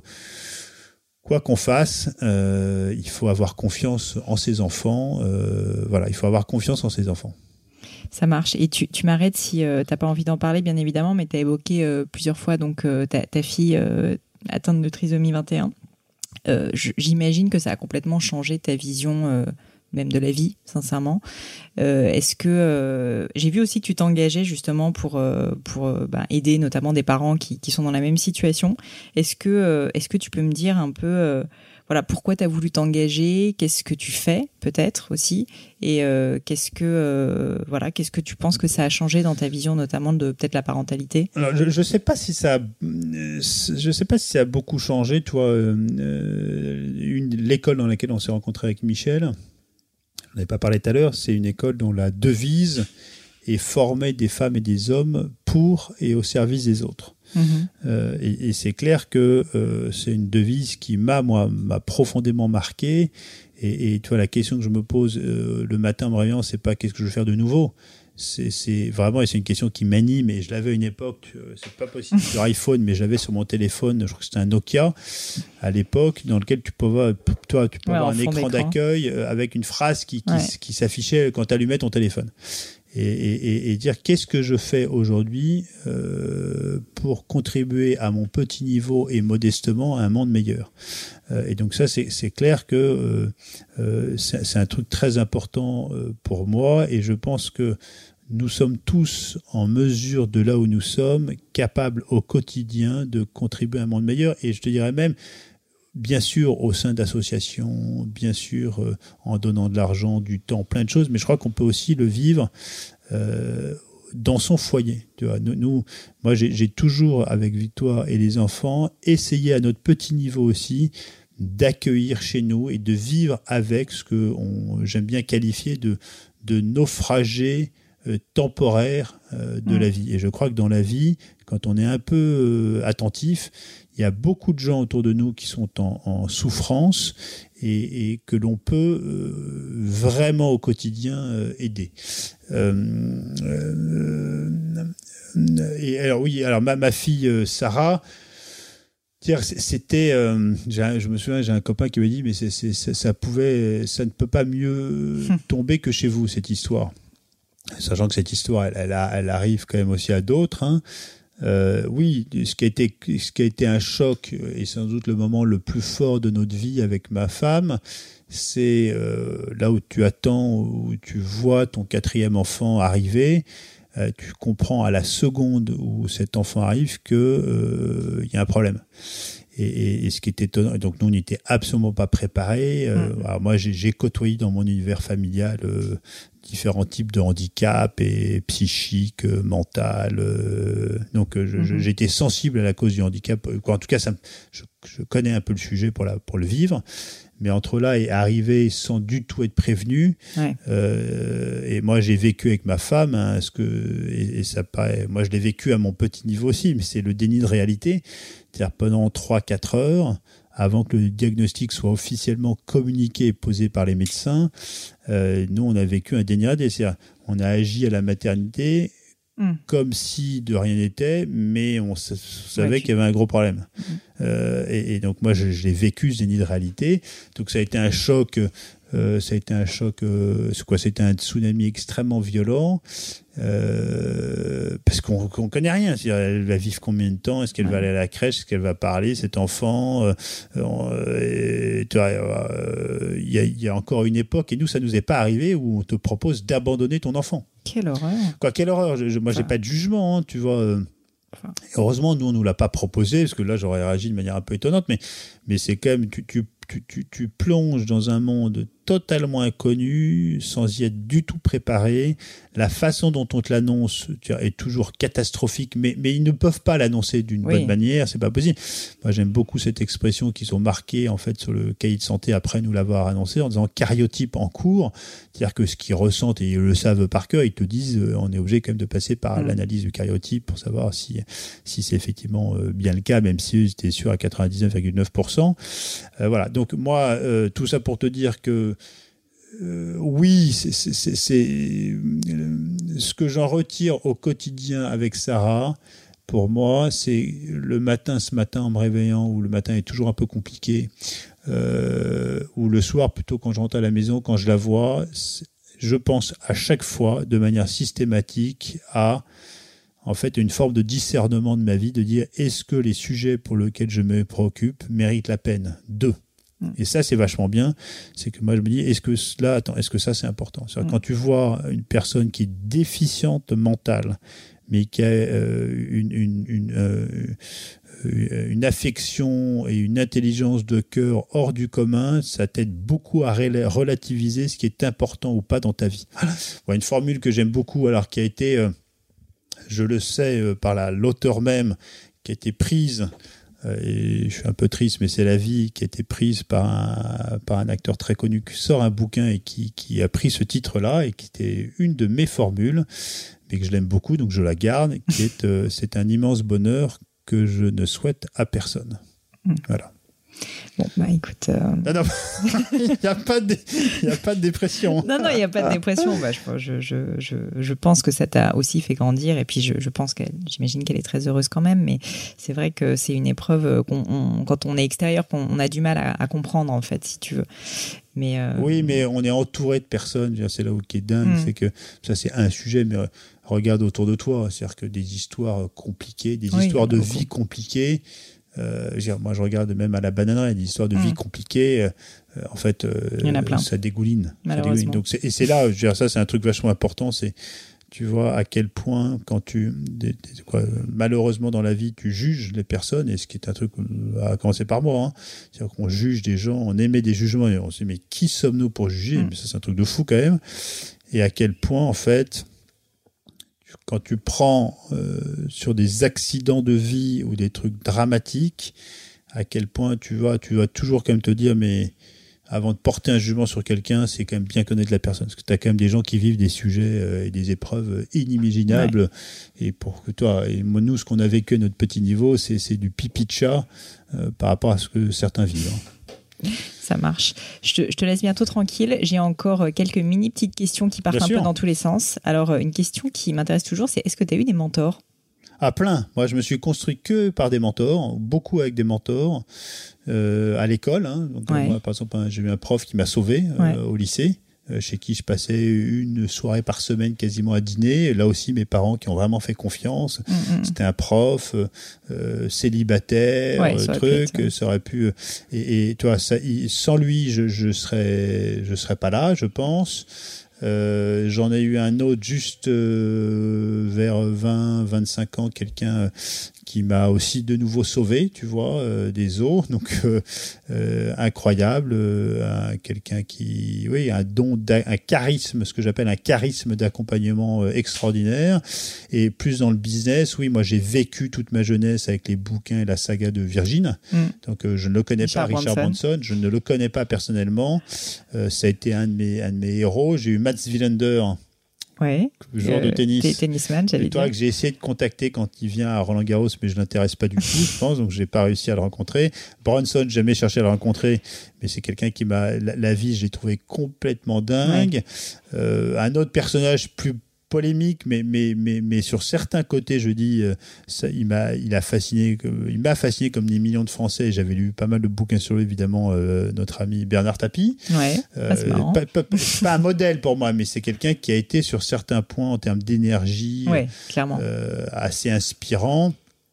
quoi qu'on fasse, euh, il faut avoir confiance en ses enfants. Euh, voilà, il faut avoir confiance en ses enfants. Ça marche. Et tu, tu m'arrêtes si euh, tu n'as pas envie d'en parler, bien évidemment, mais tu as évoqué euh, plusieurs fois donc, euh, ta, ta fille euh, atteinte de trisomie vingt et un. Euh, j'imagine que ça a complètement changé ta vision euh, même de la vie, sincèrement. Euh, est-ce que euh, j'ai vu aussi que tu t'engageais justement pour euh, pour euh, bah, aider notamment des parents qui qui sont dans la même situation. Est-ce que euh, est-ce que tu peux me dire un peu euh, voilà pourquoi tu as voulu t'engager, qu'est-ce que tu fais peut-être aussi, et euh, qu'est-ce que euh, voilà qu'est-ce que tu penses que ça a changé dans ta vision notamment de peut-être la parentalité? Alors je je sais pas si ça a, je sais pas si ça a beaucoup changé. Toi, euh, une l'école dans laquelle on s'est rencontré avec Michel, on n'avait pas parlé tout à l'heure, c'est une école dont la devise est former des femmes et des hommes pour et au service des autres. Mmh. Euh, et, et c'est clair que euh, c'est une devise qui m'a, moi, m'a profondément marqué. Et, et tu vois, la question que je me pose euh, le matin en me réveillant, c'est pas qu'est-ce que je veux faire de nouveau. C'est, c'est vraiment, et c'est une question qui m'anime, et je l'avais à une époque, c'est pas possible sur iPhone, mais j'avais sur mon téléphone, je crois que c'était un Nokia, à l'époque, dans lequel tu peux avoir, toi, tu peux ouais, avoir un écran d'écran d'accueil avec une phrase qui, qui, ouais. qui s'affichait quand tu allumais ton téléphone. Et, et, et dire qu'est-ce que je fais aujourd'hui euh, pour contribuer à mon petit niveau et modestement à un monde meilleur. Euh, et donc ça, c'est, c'est clair que euh, euh, c'est, c'est un truc très important euh, pour moi, et je pense que nous sommes tous en mesure, de là où nous sommes, capables au quotidien de contribuer à un monde meilleur. Et je te dirais même, bien sûr, au sein d'associations, bien sûr, euh, en donnant de l'argent, du temps, plein de choses, mais je crois qu'on peut aussi le vivre euh, dans son foyer. Tu vois, nous, nous, moi, j'ai, j'ai toujours, avec Victoire et les enfants, essayé à notre petit niveau aussi d'accueillir chez nous et de vivre avec ce que on, j'aime bien qualifier de, de naufragés euh, temporaires euh, de mmh. la vie. Et je crois que dans la vie, quand on est un peu euh, attentif, il y a beaucoup de gens autour de nous qui sont en, en souffrance et, et que l'on peut euh, vraiment au quotidien euh, aider. Euh, euh, et alors oui, alors ma, ma fille euh, Sarah, c'était, euh, j'ai, je me souviens, j'ai un copain qui m'a dit, mais c'est, c'est, ça, ça pouvait, ça ne peut pas mieux tomber que chez vous cette histoire. Sachant que cette histoire, elle, elle, a, elle arrive quand même aussi à d'autres. Hein. Euh, oui, ce qui a été, ce qui a été un choc et sans doute le moment le plus fort de notre vie avec ma femme, c'est euh, là où tu attends, où tu vois ton quatrième enfant arriver, euh, tu comprends à la seconde où cet enfant arrive que euh, il y a un problème. Et, et, et ce qui est étonnant, donc nous on n'était absolument pas préparés. Euh, mmh. Alors moi j'ai, j'ai côtoyé dans mon univers familial euh, différents types de handicaps et psychiques, euh, mental. Euh, donc euh, je, mmh. j'étais sensible à la cause du handicap. En tout cas, ça, je, je connais un peu le sujet pour la pour le vivre. Mais entre là et arriver sans du tout être prévenu, ouais. euh, et moi j'ai vécu avec ma femme, hein, ce que et, et ça paraît, moi je l'ai vécu à mon petit niveau aussi, mais c'est le déni de réalité. C'est-à-dire pendant trois quatre heures, avant que le diagnostic soit officiellement communiqué et posé par les médecins, euh, nous on a vécu un déni de réalité. C'est-à-dire on a agi à la maternité mmh. comme si de rien n'était, mais on, s- on savait ouais, tu... qu'il y avait un gros problème. Mmh. Euh, et, et donc moi je, je l'ai vécu ce déni de réalité. Donc ça a été un choc. Euh, ça a été un choc. Euh, c'est quoi ? C'était un tsunami extrêmement violent. Euh, parce qu'on qu'on connaît rien. C'est-à-dire, elle va vivre combien de temps ? Est-ce qu'elle ouais. va aller à la crèche ? Est-ce qu'elle va parler, cet enfant ? euh, euh, Tu vois, il euh, y, a, y a encore une époque, et nous, ça nous est pas arrivé, où on te propose d'abandonner ton enfant. Quelle horreur ! Quoi, quelle horreur ! je, je, Moi, enfin... j'ai pas de jugement, hein, tu vois. Euh, enfin... Heureusement, nous, on nous l'a pas proposé, parce que là, j'aurais réagi de manière un peu étonnante, mais, mais c'est quand même, tu, tu, tu, tu, tu plonges dans un monde totalement inconnu, sans y être du tout préparé. La façon dont on te l'annonce est toujours catastrophique, mais, mais ils ne peuvent pas l'annoncer d'une oui. bonne manière, c'est pas possible. Moi, j'aime beaucoup cette expression qu'ils ont marquée en fait sur le cahier de santé après nous l'avoir annoncé en disant karyotype en cours, c'est-à-dire que ce qu'ils ressentent et ils le savent par cœur, ils te disent euh, on est obligé quand même de passer par mmh. l'analyse du karyotype pour savoir si si c'est effectivement euh, bien le cas, même si c'était sûr à quatre-vingt-dix-neuf virgule neuf pour cent. Euh, voilà. Donc moi, euh, tout ça pour te dire que Euh, oui, c'est, c'est, c'est, c'est euh, ce que j'en retire au quotidien avec Sarah. Pour moi, c'est le matin, ce matin en me réveillant, où le matin est toujours un peu compliqué, euh, ou le soir plutôt quand je rentre à la maison, quand je la vois, je pense à chaque fois, de manière systématique, à en fait une forme de discernement de ma vie, de dire est-ce que les sujets pour lesquels je me préoccupe méritent la peine de. Et ça, c'est vachement bien. C'est que moi, je me dis, est-ce que là, attends, est-ce que ça, c'est important? C'est-à-dire, mmh. quand tu vois une personne qui est déficiente mentale, mais qui a euh, une, une, une, euh, une affection et une intelligence de cœur hors du commun, ça t'aide beaucoup à relativiser ce qui est important ou pas dans ta vie. Voilà. Bon, une formule que j'aime beaucoup, alors qui a été, euh, je le sais, euh, par la, l'auteur même, qui a été prise. Et je suis un peu triste, mais c'est la vie qui a été prise par un, par un acteur très connu qui sort un bouquin et qui, qui a pris ce titre-là et qui était une de mes formules, mais que je l'aime beaucoup, donc je la garde, qui est euh, c'est un immense bonheur que je ne souhaite à personne. Mmh. Voilà. Bon, bah écoute... Euh... Non, non, il n'y a, a pas de dépression. Non, non, il n'y a pas de dépression. Bah, je, je, je, je pense que ça t'a aussi fait grandir et puis je, je pense qu'elle, j'imagine qu'elle est très heureuse quand même, mais c'est vrai que c'est une épreuve qu'on, on, quand on est extérieur, qu'on a du mal à, à comprendre, en fait, si tu veux. Mais euh... Oui, mais on est entouré de personnes, c'est là où qui est dingue, mmh. c'est que ça c'est un sujet, mais regarde autour de toi, c'est-à-dire que des histoires compliquées, des oui, histoires de beaucoup. vie compliquées, Euh, moi, je regarde même à la bananerie, des histoires de mmh. vie compliquées. Euh, en fait, euh, il y en a plein. Ça dégouline. Ça dégouline. Donc, c'est, et c'est là, je veux dire, ça, c'est un truc vachement important. C'est, tu vois, à quel point, quand tu, des, des, quoi, malheureusement dans la vie, tu juges les personnes, et ce qui est un truc, à commencer par moi, hein, c'est-à-dire qu'on juge des gens, on émet des jugements, et on se dit, mais qui sommes-nous pour juger? mmh. Mais ça, c'est un truc de fou quand même. Et à quel point, en fait, quand tu prends euh, sur des accidents de vie ou des trucs dramatiques, à quel point tu vas, tu vas toujours quand même te dire, mais avant de porter un jugement sur quelqu'un, c'est quand même bien connaître la personne. Parce que tu as quand même des gens qui vivent des sujets euh, et des épreuves inimaginables. Ouais. Et pour que toi, et moi, nous, ce qu'on a vécu à notre petit niveau, c'est, c'est du pipi de chat euh, par rapport à ce que certains vivent. Hein. Ça marche. Je te, je te laisse bientôt tranquille. J'ai encore quelques mini petites questions qui partent Bien un sûr. peu dans tous les sens. Alors, une question qui m'intéresse toujours, c'est est-ce que tu as eu des mentors? Ah, plein. Moi, je me suis construit que par des mentors, beaucoup avec des mentors euh, à l'école. Hein. Donc, ouais. moi, par exemple, j'ai eu un prof qui m'a sauvé euh, ouais. au lycée. Chez qui je passais une soirée par semaine quasiment à dîner. Là aussi, mes parents qui ont vraiment fait confiance. Mmh. C'était un prof euh, célibataire, ouais, ça truc, pu être, ça aurait pu. Et, et toi, ça, sans lui, je je serais je serais pas là, je pense. Euh, j'en ai eu un autre juste euh, vers vingt, vingt-cinq ans, quelqu'un euh, qui m'a aussi de nouveau sauvé, tu vois, euh, des eaux, donc euh, euh, incroyable, euh, un, quelqu'un qui, oui, un don, un charisme, ce que j'appelle un charisme d'accompagnement euh, extraordinaire, et plus dans le business, oui, moi j'ai vécu toute ma jeunesse avec les bouquins et la saga de Virgin, mm. donc euh, je ne le connais Richard pas, Richard Branson. Branson, je ne le connais pas personnellement, euh, ça a été un de mes, un de mes héros, j'ai eu Mats Wilander, ouais, joueur euh, de tennis. T- tennisman, j'allais toi dire. Que j'ai essayé de contacter quand il vient à Roland Garros, mais je l'intéresse pas du tout, je pense, donc j'ai pas réussi à le rencontrer. Bronson, j'ai jamais cherché à le rencontrer, mais c'est quelqu'un qui m'a la, la vie, je l'ai trouvé complètement dingue. Ouais. Euh, un autre personnage plus polémique, mais mais mais mais sur certains côtés, je dis, euh, ça, il m'a il a fasciné, il m'a fasciné comme des millions de Français. J'avais lu pas mal de bouquins sur lui, évidemment, euh, notre ami Bernard Tapie. Ouais, euh, c'est marrant. Pas, pas, pas un modèle pour moi, mais c'est quelqu'un qui a été sur certains points en termes d'énergie, ouais, clairement, euh, assez inspirant.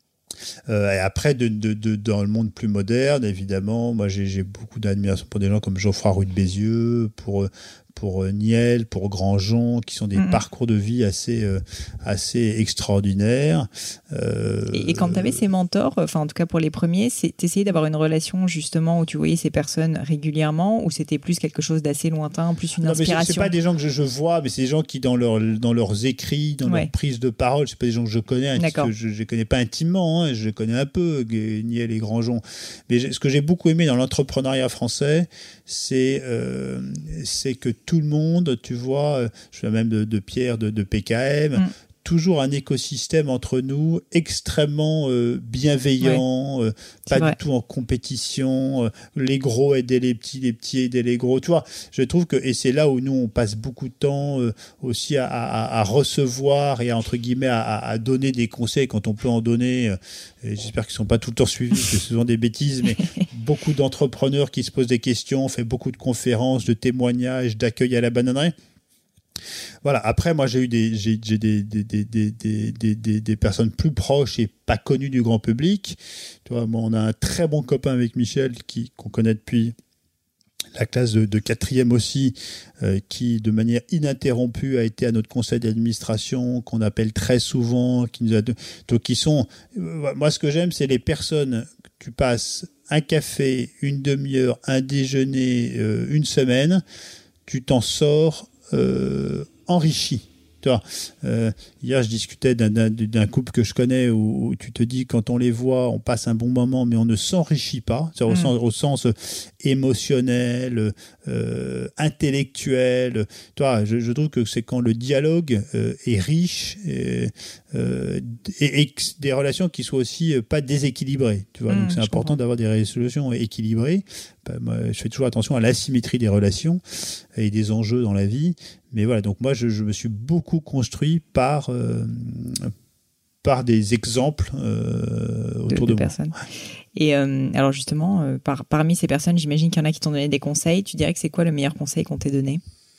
Euh, et après, de, de, de, dans le monde plus moderne, évidemment, moi j'ai, j'ai beaucoup d'admiration pour des gens comme Geoffroy Roux de Bézieux, pour pour Niel, pour Grandjean, qui sont des mmh. parcours de vie assez, euh, assez extraordinaires. Euh, et, et quand tu avais ces mentors, enfin en tout cas pour les premiers, t'essayais d'avoir une relation justement où tu voyais ces personnes régulièrement, ou c'était plus quelque chose d'assez lointain, plus une non, inspiration? Mais c'est, c'est pas des gens que je, je vois, mais c'est des gens qui dans, leur, dans leurs écrits, dans ouais. leur prise de parole, c'est pas des gens que je connais, hein, que je ne connais pas intimement, hein, je connais un peu, Niel et Grandjean. Mais ce que j'ai beaucoup aimé dans l'entrepreneuriat français, c'est, euh, c'est que tout le monde, tu vois, je suis même de, de Pierre de, de P K M, mm. toujours un écosystème entre nous extrêmement euh, bienveillant, ouais. euh, pas vrai. du tout en compétition, euh, les gros aider les petits, les petits aider les gros, tu vois. Je trouve que, et c'est là où nous on passe beaucoup de temps euh, aussi à, à, à recevoir et à, entre guillemets à, à donner des conseils quand on peut en donner. Euh, et j'espère qu'ils ne sont pas tout le temps suivis, parce que ce sont des bêtises, mais beaucoup d'entrepreneurs qui se posent des questions, on fait beaucoup de conférences, de témoignages, d'accueil à la bananerie. Voilà. Après, moi, j'ai eu des, j'ai, j'ai des, des, des, des, des, des, des personnes plus proches et pas connues du grand public. Tu vois, moi, on a un très bon copain avec Michel, qui, qu'on connaît depuis la classe de, de quatrième aussi, euh, qui, de manière ininterrompue, a été à notre conseil d'administration, qu'on appelle très souvent, qui nous a, donc, qui sont, euh, moi, ce que j'aime, c'est les personnes que tu passes un café, une demi-heure, un déjeuner, euh, une semaine, tu t'en sors Euh, enrichi. Tu vois, euh, hier, je discutais d'un, d'un, d'un couple que je connais où, où tu te dis, quand on les voit, on passe un bon moment, mais on ne s'enrichit pas. C'est-à-dire mmh. au sens, au sens émotionnel, euh, intellectuel. Tu vois, je, je trouve que c'est quand le dialogue euh, est riche et, euh, et, et des relations qui soient aussi pas déséquilibrées. Tu vois, mmh, donc c'est important comprends. D'avoir des résolutions équilibrées. Bah, moi, je fais toujours attention à l'asymétrie des relations et des enjeux dans la vie. Mais voilà, donc moi, je, je me suis beaucoup construit par, euh, par des exemples euh, autour de, de, de personnes. Moi. Et euh, alors justement, euh, par, parmi ces personnes, j'imagine qu'il y en a qui t'ont donné des conseils. Tu dirais que c'est quoi le meilleur conseil qu'on t'ait donné ?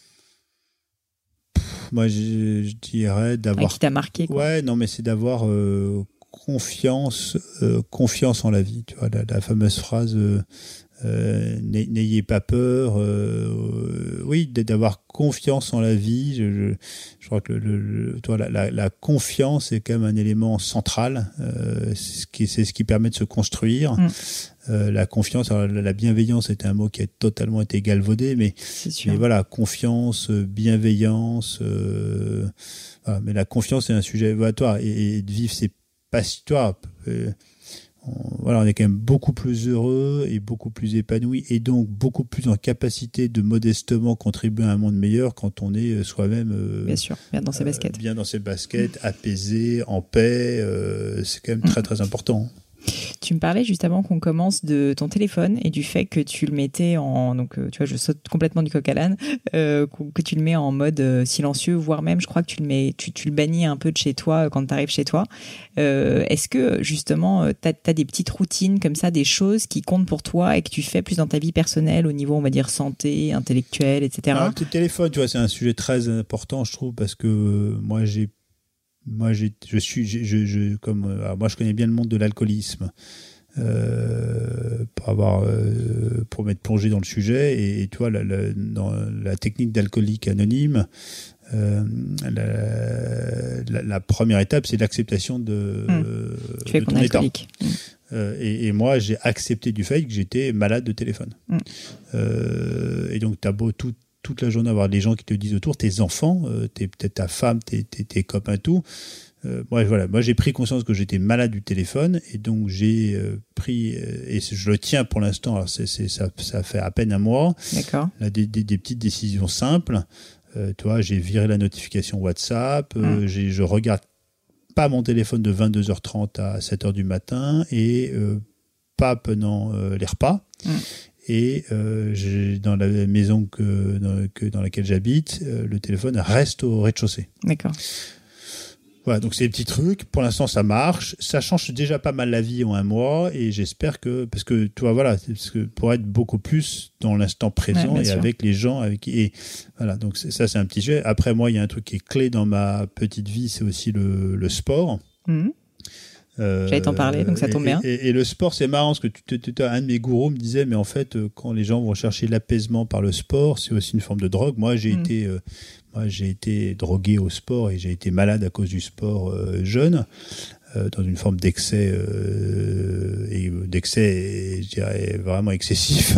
Pff, Moi, je, je dirais d'avoir... Ah, qui t'a marqué, quoi. Ouais, non, mais c'est d'avoir euh, confiance, euh, confiance en la vie. Tu vois, la, la fameuse phrase... Euh, Euh, n'ayez pas peur, euh, oui, d'avoir confiance en la vie. Je, je, je crois que le, le, toi, la, la, la confiance est quand même un élément central. Euh, c'est, ce qui, c'est ce qui permet de se construire. Mmh. Euh, la confiance, alors, la bienveillance était un mot qui a totalement été galvaudé, mais, mais voilà, confiance, bienveillance. Euh, voilà, mais la confiance est un sujet évaluatoire et, et de vivre ses passions. Euh, Voilà, on est quand même beaucoup plus heureux et beaucoup plus épanoui et donc beaucoup plus en capacité de modestement contribuer à un monde meilleur quand on est soi-même euh, bien sûr, bien dans ses baskets, euh, bien dans ses baskets, mmh. apaisé, en paix. Euh, c'est quand même mmh. très très important. Tu me parlais juste avant qu'on commence de ton téléphone et du fait que tu le mettais en... Donc, tu vois, je saute complètement du coq à l'âne, euh, que tu le mets en mode euh, silencieux, voire même, je crois que tu le, mets, tu, tu le bannis un peu de chez toi quand tu arrives chez toi. Euh, est-ce que, justement, tu as des petites routines comme ça, des choses qui comptent pour toi et que tu fais plus dans ta vie personnelle au niveau, on va dire, santé, intellectuelle, et cetera. Alors, le téléphone, tu vois, c'est un sujet très important, je trouve, parce que euh, moi, j'ai Moi, j'ai, je suis, je, je, comme, alors moi, je connais bien le monde de l'alcoolisme, euh, pour avoir, euh, pour m'être plongé dans le sujet. Et, et tu vois, la, la, dans la technique d'alcoolique anonyme, euh, la, la, la première étape, c'est l'acceptation de, mmh. de ton état. Mmh. Euh, et, et moi, j'ai accepté du fait que j'étais malade de téléphone. Mmh. Euh, et donc, t'as beau tout toute la journée avoir des gens qui te disent autour, tes enfants, euh, t'es, peut-être ta femme, tes, tes, tes copains, tout. Euh, moi, voilà, moi, j'ai pris conscience que j'étais malade du téléphone et donc j'ai euh, pris, euh, et je le tiens pour l'instant, alors c'est, c'est, ça, ça fait à peine un mois. D'accord. Là, des, des, des petites décisions simples. Euh, tu vois, j'ai viré la notification WhatsApp, euh, mmh. j'ai, je regarde pas mon téléphone de vingt-deux heures trente à sept heures du matin et euh, pas pendant euh, les repas. Mmh. Et euh, j'ai, dans la maison que dans, que, dans laquelle j'habite, euh, le téléphone reste au rez-de-chaussée. D'accord. Voilà, donc c'est des petits trucs. Pour l'instant, ça marche. Ça change déjà pas mal la vie en un mois. Et j'espère que... Parce que, tu vois, voilà, parce que pour être beaucoup plus dans l'instant présent ouais, et sûr. Avec les gens. Avec, et voilà, donc c'est, ça, c'est un petit sujet. Après, moi, il y a un truc qui est clé dans ma petite vie, c'est aussi le, le sport. Mmh. Euh, J'allais t'en parler, donc ça tombe et, bien. Et, et, et le sport, c'est marrant, parce que tu, tu, tu, un de mes gourous me disait, mais en fait, quand les gens vont chercher l'apaisement par le sport, c'est aussi une forme de drogue. Moi, j'ai, mmh. été, euh, moi, j'ai été drogué au sport et j'ai été malade à cause du sport euh, jeune, euh, dans une forme d'excès, euh, et d'excès, je dirais, vraiment excessif.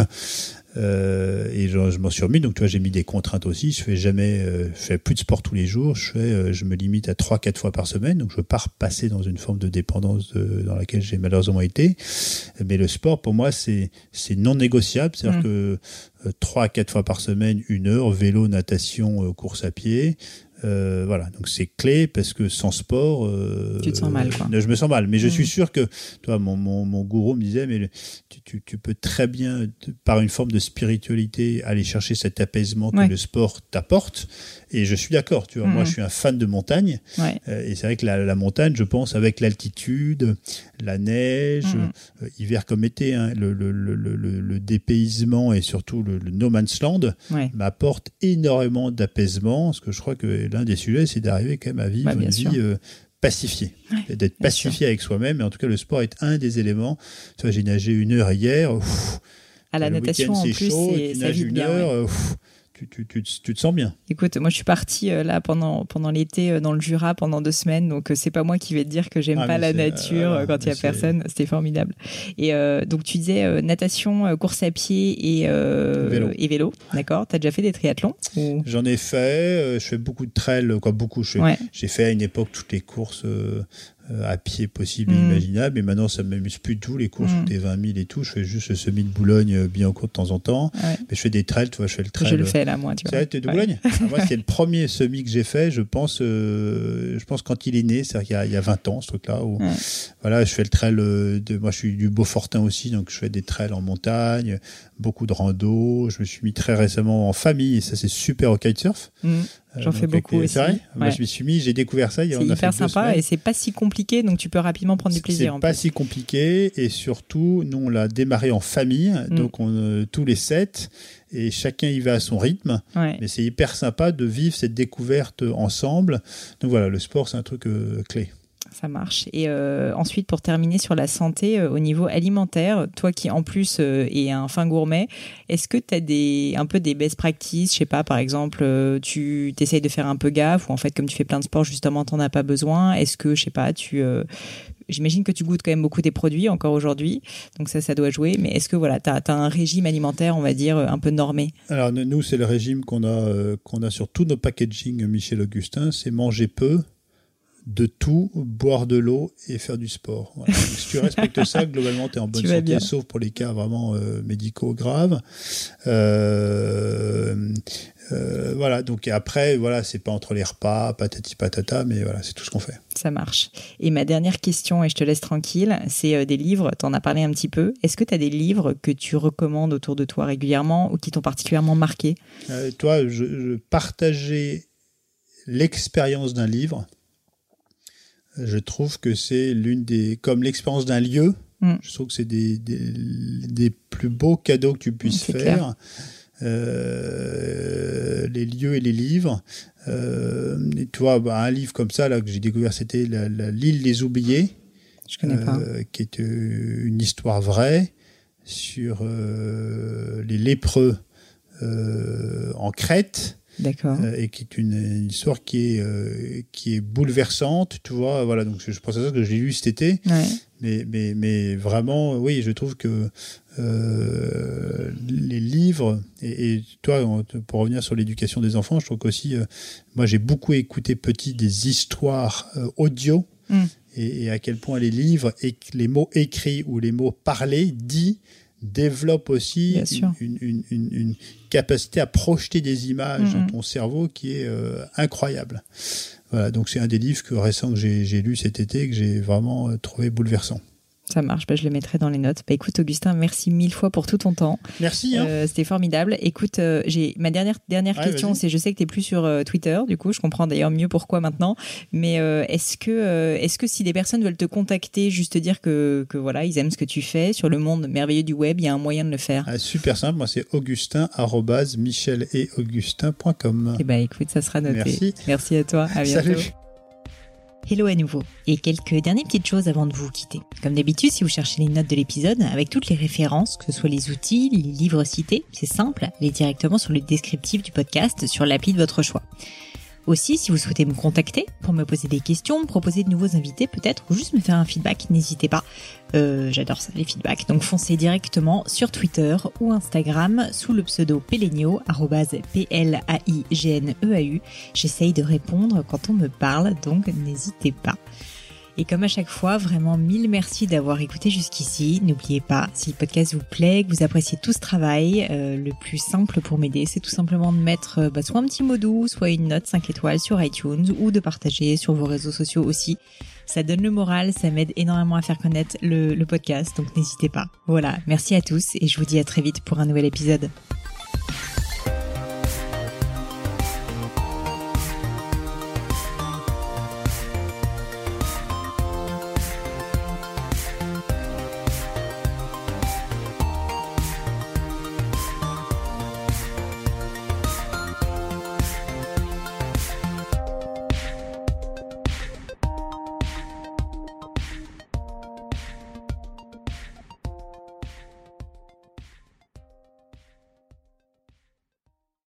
Euh, et je, je m'en suis remis, donc tu vois, j'ai mis des contraintes aussi. Je fais jamais, euh, je fais plus de sport tous les jours. Je fais, euh, je me limite à trois, quatre fois par semaine. Donc je veux pas repasser dans une forme de dépendance de, dans laquelle j'ai malheureusement été. Mais le sport, pour moi, c'est c'est non négociable. C'est-à-dire mmh. que euh, trois à quatre fois par semaine, une heure, vélo, natation, euh, course à pied. Euh, voilà, donc c'est clé parce que sans sport, euh, tu te sens mal, quoi. Euh, je me sens mal, mais mmh. je suis sûr que, toi, mon mon mon gourou me disait, mais tu tu, tu peux très bien, par une forme de spiritualité, aller chercher cet apaisement que ouais. le sport t'apporte. Et je suis d'accord, tu vois, mmh. moi je suis un fan de montagne, ouais. euh, et c'est vrai que la, la montagne, je pense, avec l'altitude, la neige, mmh. euh, hiver comme été, hein, le, le, le, le, le dépaysement et surtout le, le no man's land ouais. m'apporte énormément d'apaisement, parce que je crois que l'un des sujets, c'est d'arriver quand même à vivre bah, une sûr. vie euh, pacifiée, ouais, d'être pacifié sûr. Avec soi-même, et en tout cas le sport est un des éléments. Tu vois, j'ai nagé une heure hier, ouf, à la natation en plus, chaud, c'est, tu ça vit une bien. Heure, ouais. ouf, Tu, tu, tu, tu te sens bien. Écoute, moi je suis partie euh, là pendant, pendant l'été euh, dans le Jura pendant deux semaines, donc euh, c'est pas moi qui vais te dire que j'aime ah, pas la nature euh, quand il y a c'est... personne, c'était formidable. Et euh, donc tu disais euh, natation, euh, course à pied et, euh, vélo. et vélo, d'accord. T'as déjà fait des triathlons ou... J'en ai fait, euh, je fais beaucoup de trail, quoi, beaucoup. Je fais, ouais. J'ai fait à une époque toutes les courses euh, à pied possibles et mmh. imaginables, mais maintenant ça m'amuse plus du tout, les courses, mmh. des vingt mille et tout. Je fais juste le semi de Boulogne bien au cours de temps en temps, ouais. mais je fais des trails, tu vois, je fais le trail. Je le fais là, moi, tu vois. C'est vrai, t'es de Boulogne ouais. ah, moi, c'est le premier semi que j'ai fait, je pense, euh, je pense quand il est né, c'est-à-dire qu'il y a, il y a vingt ans, ce truc-là, où, ouais. voilà, je fais le trail de, moi je suis du Beaufortin aussi, donc je fais des trails en montagne, beaucoup de rando, je me suis mis très récemment en famille, et ça c'est super au kitesurf. Mmh. J'en fais beaucoup aussi. C'est vrai ouais. Moi, je m'y suis mis, j'ai découvert ça. Il y a, c'est on a hyper fait sympa et c'est pas si compliqué, donc tu peux rapidement prendre du plaisir. C'est pas plus. Si compliqué et surtout, nous on l'a démarré en famille, mm. donc on, euh, tous les sept et chacun y va à son rythme. Ouais. Mais c'est hyper sympa de vivre cette découverte ensemble. Donc voilà, le sport c'est un truc euh, clé. Ça marche. Et euh, ensuite, pour terminer sur la santé, euh, au niveau alimentaire, toi qui en plus euh, es un fin gourmet, est-ce que tu as des, un peu des best practices? Je sais pas, par exemple, euh, tu t'essayes de faire un peu gaffe ou en fait, comme tu fais plein de sports, justement, t'en as pas besoin. Est-ce que, je sais pas, tu... Euh, j'imagine que tu goûtes quand même beaucoup tes produits encore aujourd'hui, donc ça, ça doit jouer. Mais est-ce que voilà, tu as un régime alimentaire, on va dire, un peu normé? Alors nous, c'est le régime qu'on a, euh, qu'on a sur tous nos packaging Michel Augustin, c'est manger peu, de tout, boire de l'eau et faire du sport. Voilà. Si tu respectes ça, globalement, tu es en bonne santé, bien. Sauf pour les cas vraiment euh, médicaux graves. Euh, euh, voilà, donc et après, voilà, c'est pas entre les repas, patati patata, mais voilà, c'est tout ce qu'on fait. Ça marche. Et ma dernière question, et je te laisse tranquille, c'est euh, des livres, tu en as parlé un petit peu. Est-ce que tu as des livres que tu recommandes autour de toi régulièrement ou qui t'ont particulièrement marqué? euh, Toi, je, je partageais l'expérience d'un livre. Je trouve que c'est l'une des... Comme l'expérience d'un lieu, mm. je trouve que c'est des, des, des plus beaux cadeaux que tu puisses c'est faire. Euh, les lieux et les livres. Euh, et tu vois, bah, un livre comme ça là, que j'ai découvert, c'était la, la, L'île des oubliés. Je connais pas. Euh, qui est une histoire vraie sur euh, les lépreux euh, en Crète. D'accord. Euh, et qui est une, une histoire qui est euh, qui est bouleversante, tu vois. Voilà, donc je, je pense à ça que j'ai lu cet été. Ouais. Mais mais mais vraiment, oui, je trouve que euh, les livres et, et toi, pour revenir sur l'éducation des enfants, je trouve qu'aussi, euh, moi, j'ai beaucoup écouté petit des histoires euh, audio mm. et, et à quel point les livres et les mots écrits ou les mots parlés, dits, développe aussi une, une, une, une capacité à projeter des images mmh. dans ton cerveau qui est euh, incroyable. Voilà, donc c'est un des livres que, récents que j'ai, j'ai lu cet été, que j'ai vraiment euh, trouvé bouleversant. Ça marche, bah, je le mettrai dans les notes. Bah, écoute Augustin, merci mille fois pour tout ton temps. Merci. Hein. Euh, c'était formidable. Écoute, euh, j'ai ma dernière dernière ouais, question, vas-y. C'est je sais que tu n'es plus sur euh, Twitter, du coup, je comprends d'ailleurs mieux pourquoi maintenant. Mais euh, est-ce que euh, est-ce que si des personnes veulent te contacter, juste te dire que que voilà, ils aiment ce que tu fais sur le monde merveilleux du web, il y a un moyen de le faire. Ah, super simple, moi c'est augustin arobase michel et augustin point com. Et bah écoute, ça sera noté. Merci. Merci à toi. À bientôt. Salut. Hello à nouveau, et quelques dernières petites choses avant de vous quitter. Comme d'habitude, si vous cherchez les notes de l'épisode, avec toutes les références, que ce soit les outils, les livres cités, c'est simple, allez directement sur le descriptif du podcast sur l'appli de votre choix. Aussi, si vous souhaitez me contacter pour me poser des questions, me proposer de nouveaux invités peut-être, ou juste me faire un feedback, n'hésitez pas. Euh, j'adore ça, les feedbacks. Donc foncez directement sur Twitter ou Instagram sous le pseudo Pelenio, arrobase P L A I G N E A U. J'essaye de répondre quand on me parle, donc n'hésitez pas. Et comme à chaque fois, vraiment mille merci d'avoir écouté jusqu'ici. N'oubliez pas, si le podcast vous plaît, que vous appréciez tout ce travail, euh, le plus simple pour m'aider, c'est tout simplement de mettre euh, bah, soit un petit mot doux, soit une note cinq étoiles sur iTunes ou de partager sur vos réseaux sociaux aussi. Ça donne le moral, ça m'aide énormément à faire connaître le, le podcast, donc n'hésitez pas. Voilà, merci à tous et je vous dis à très vite pour un nouvel épisode.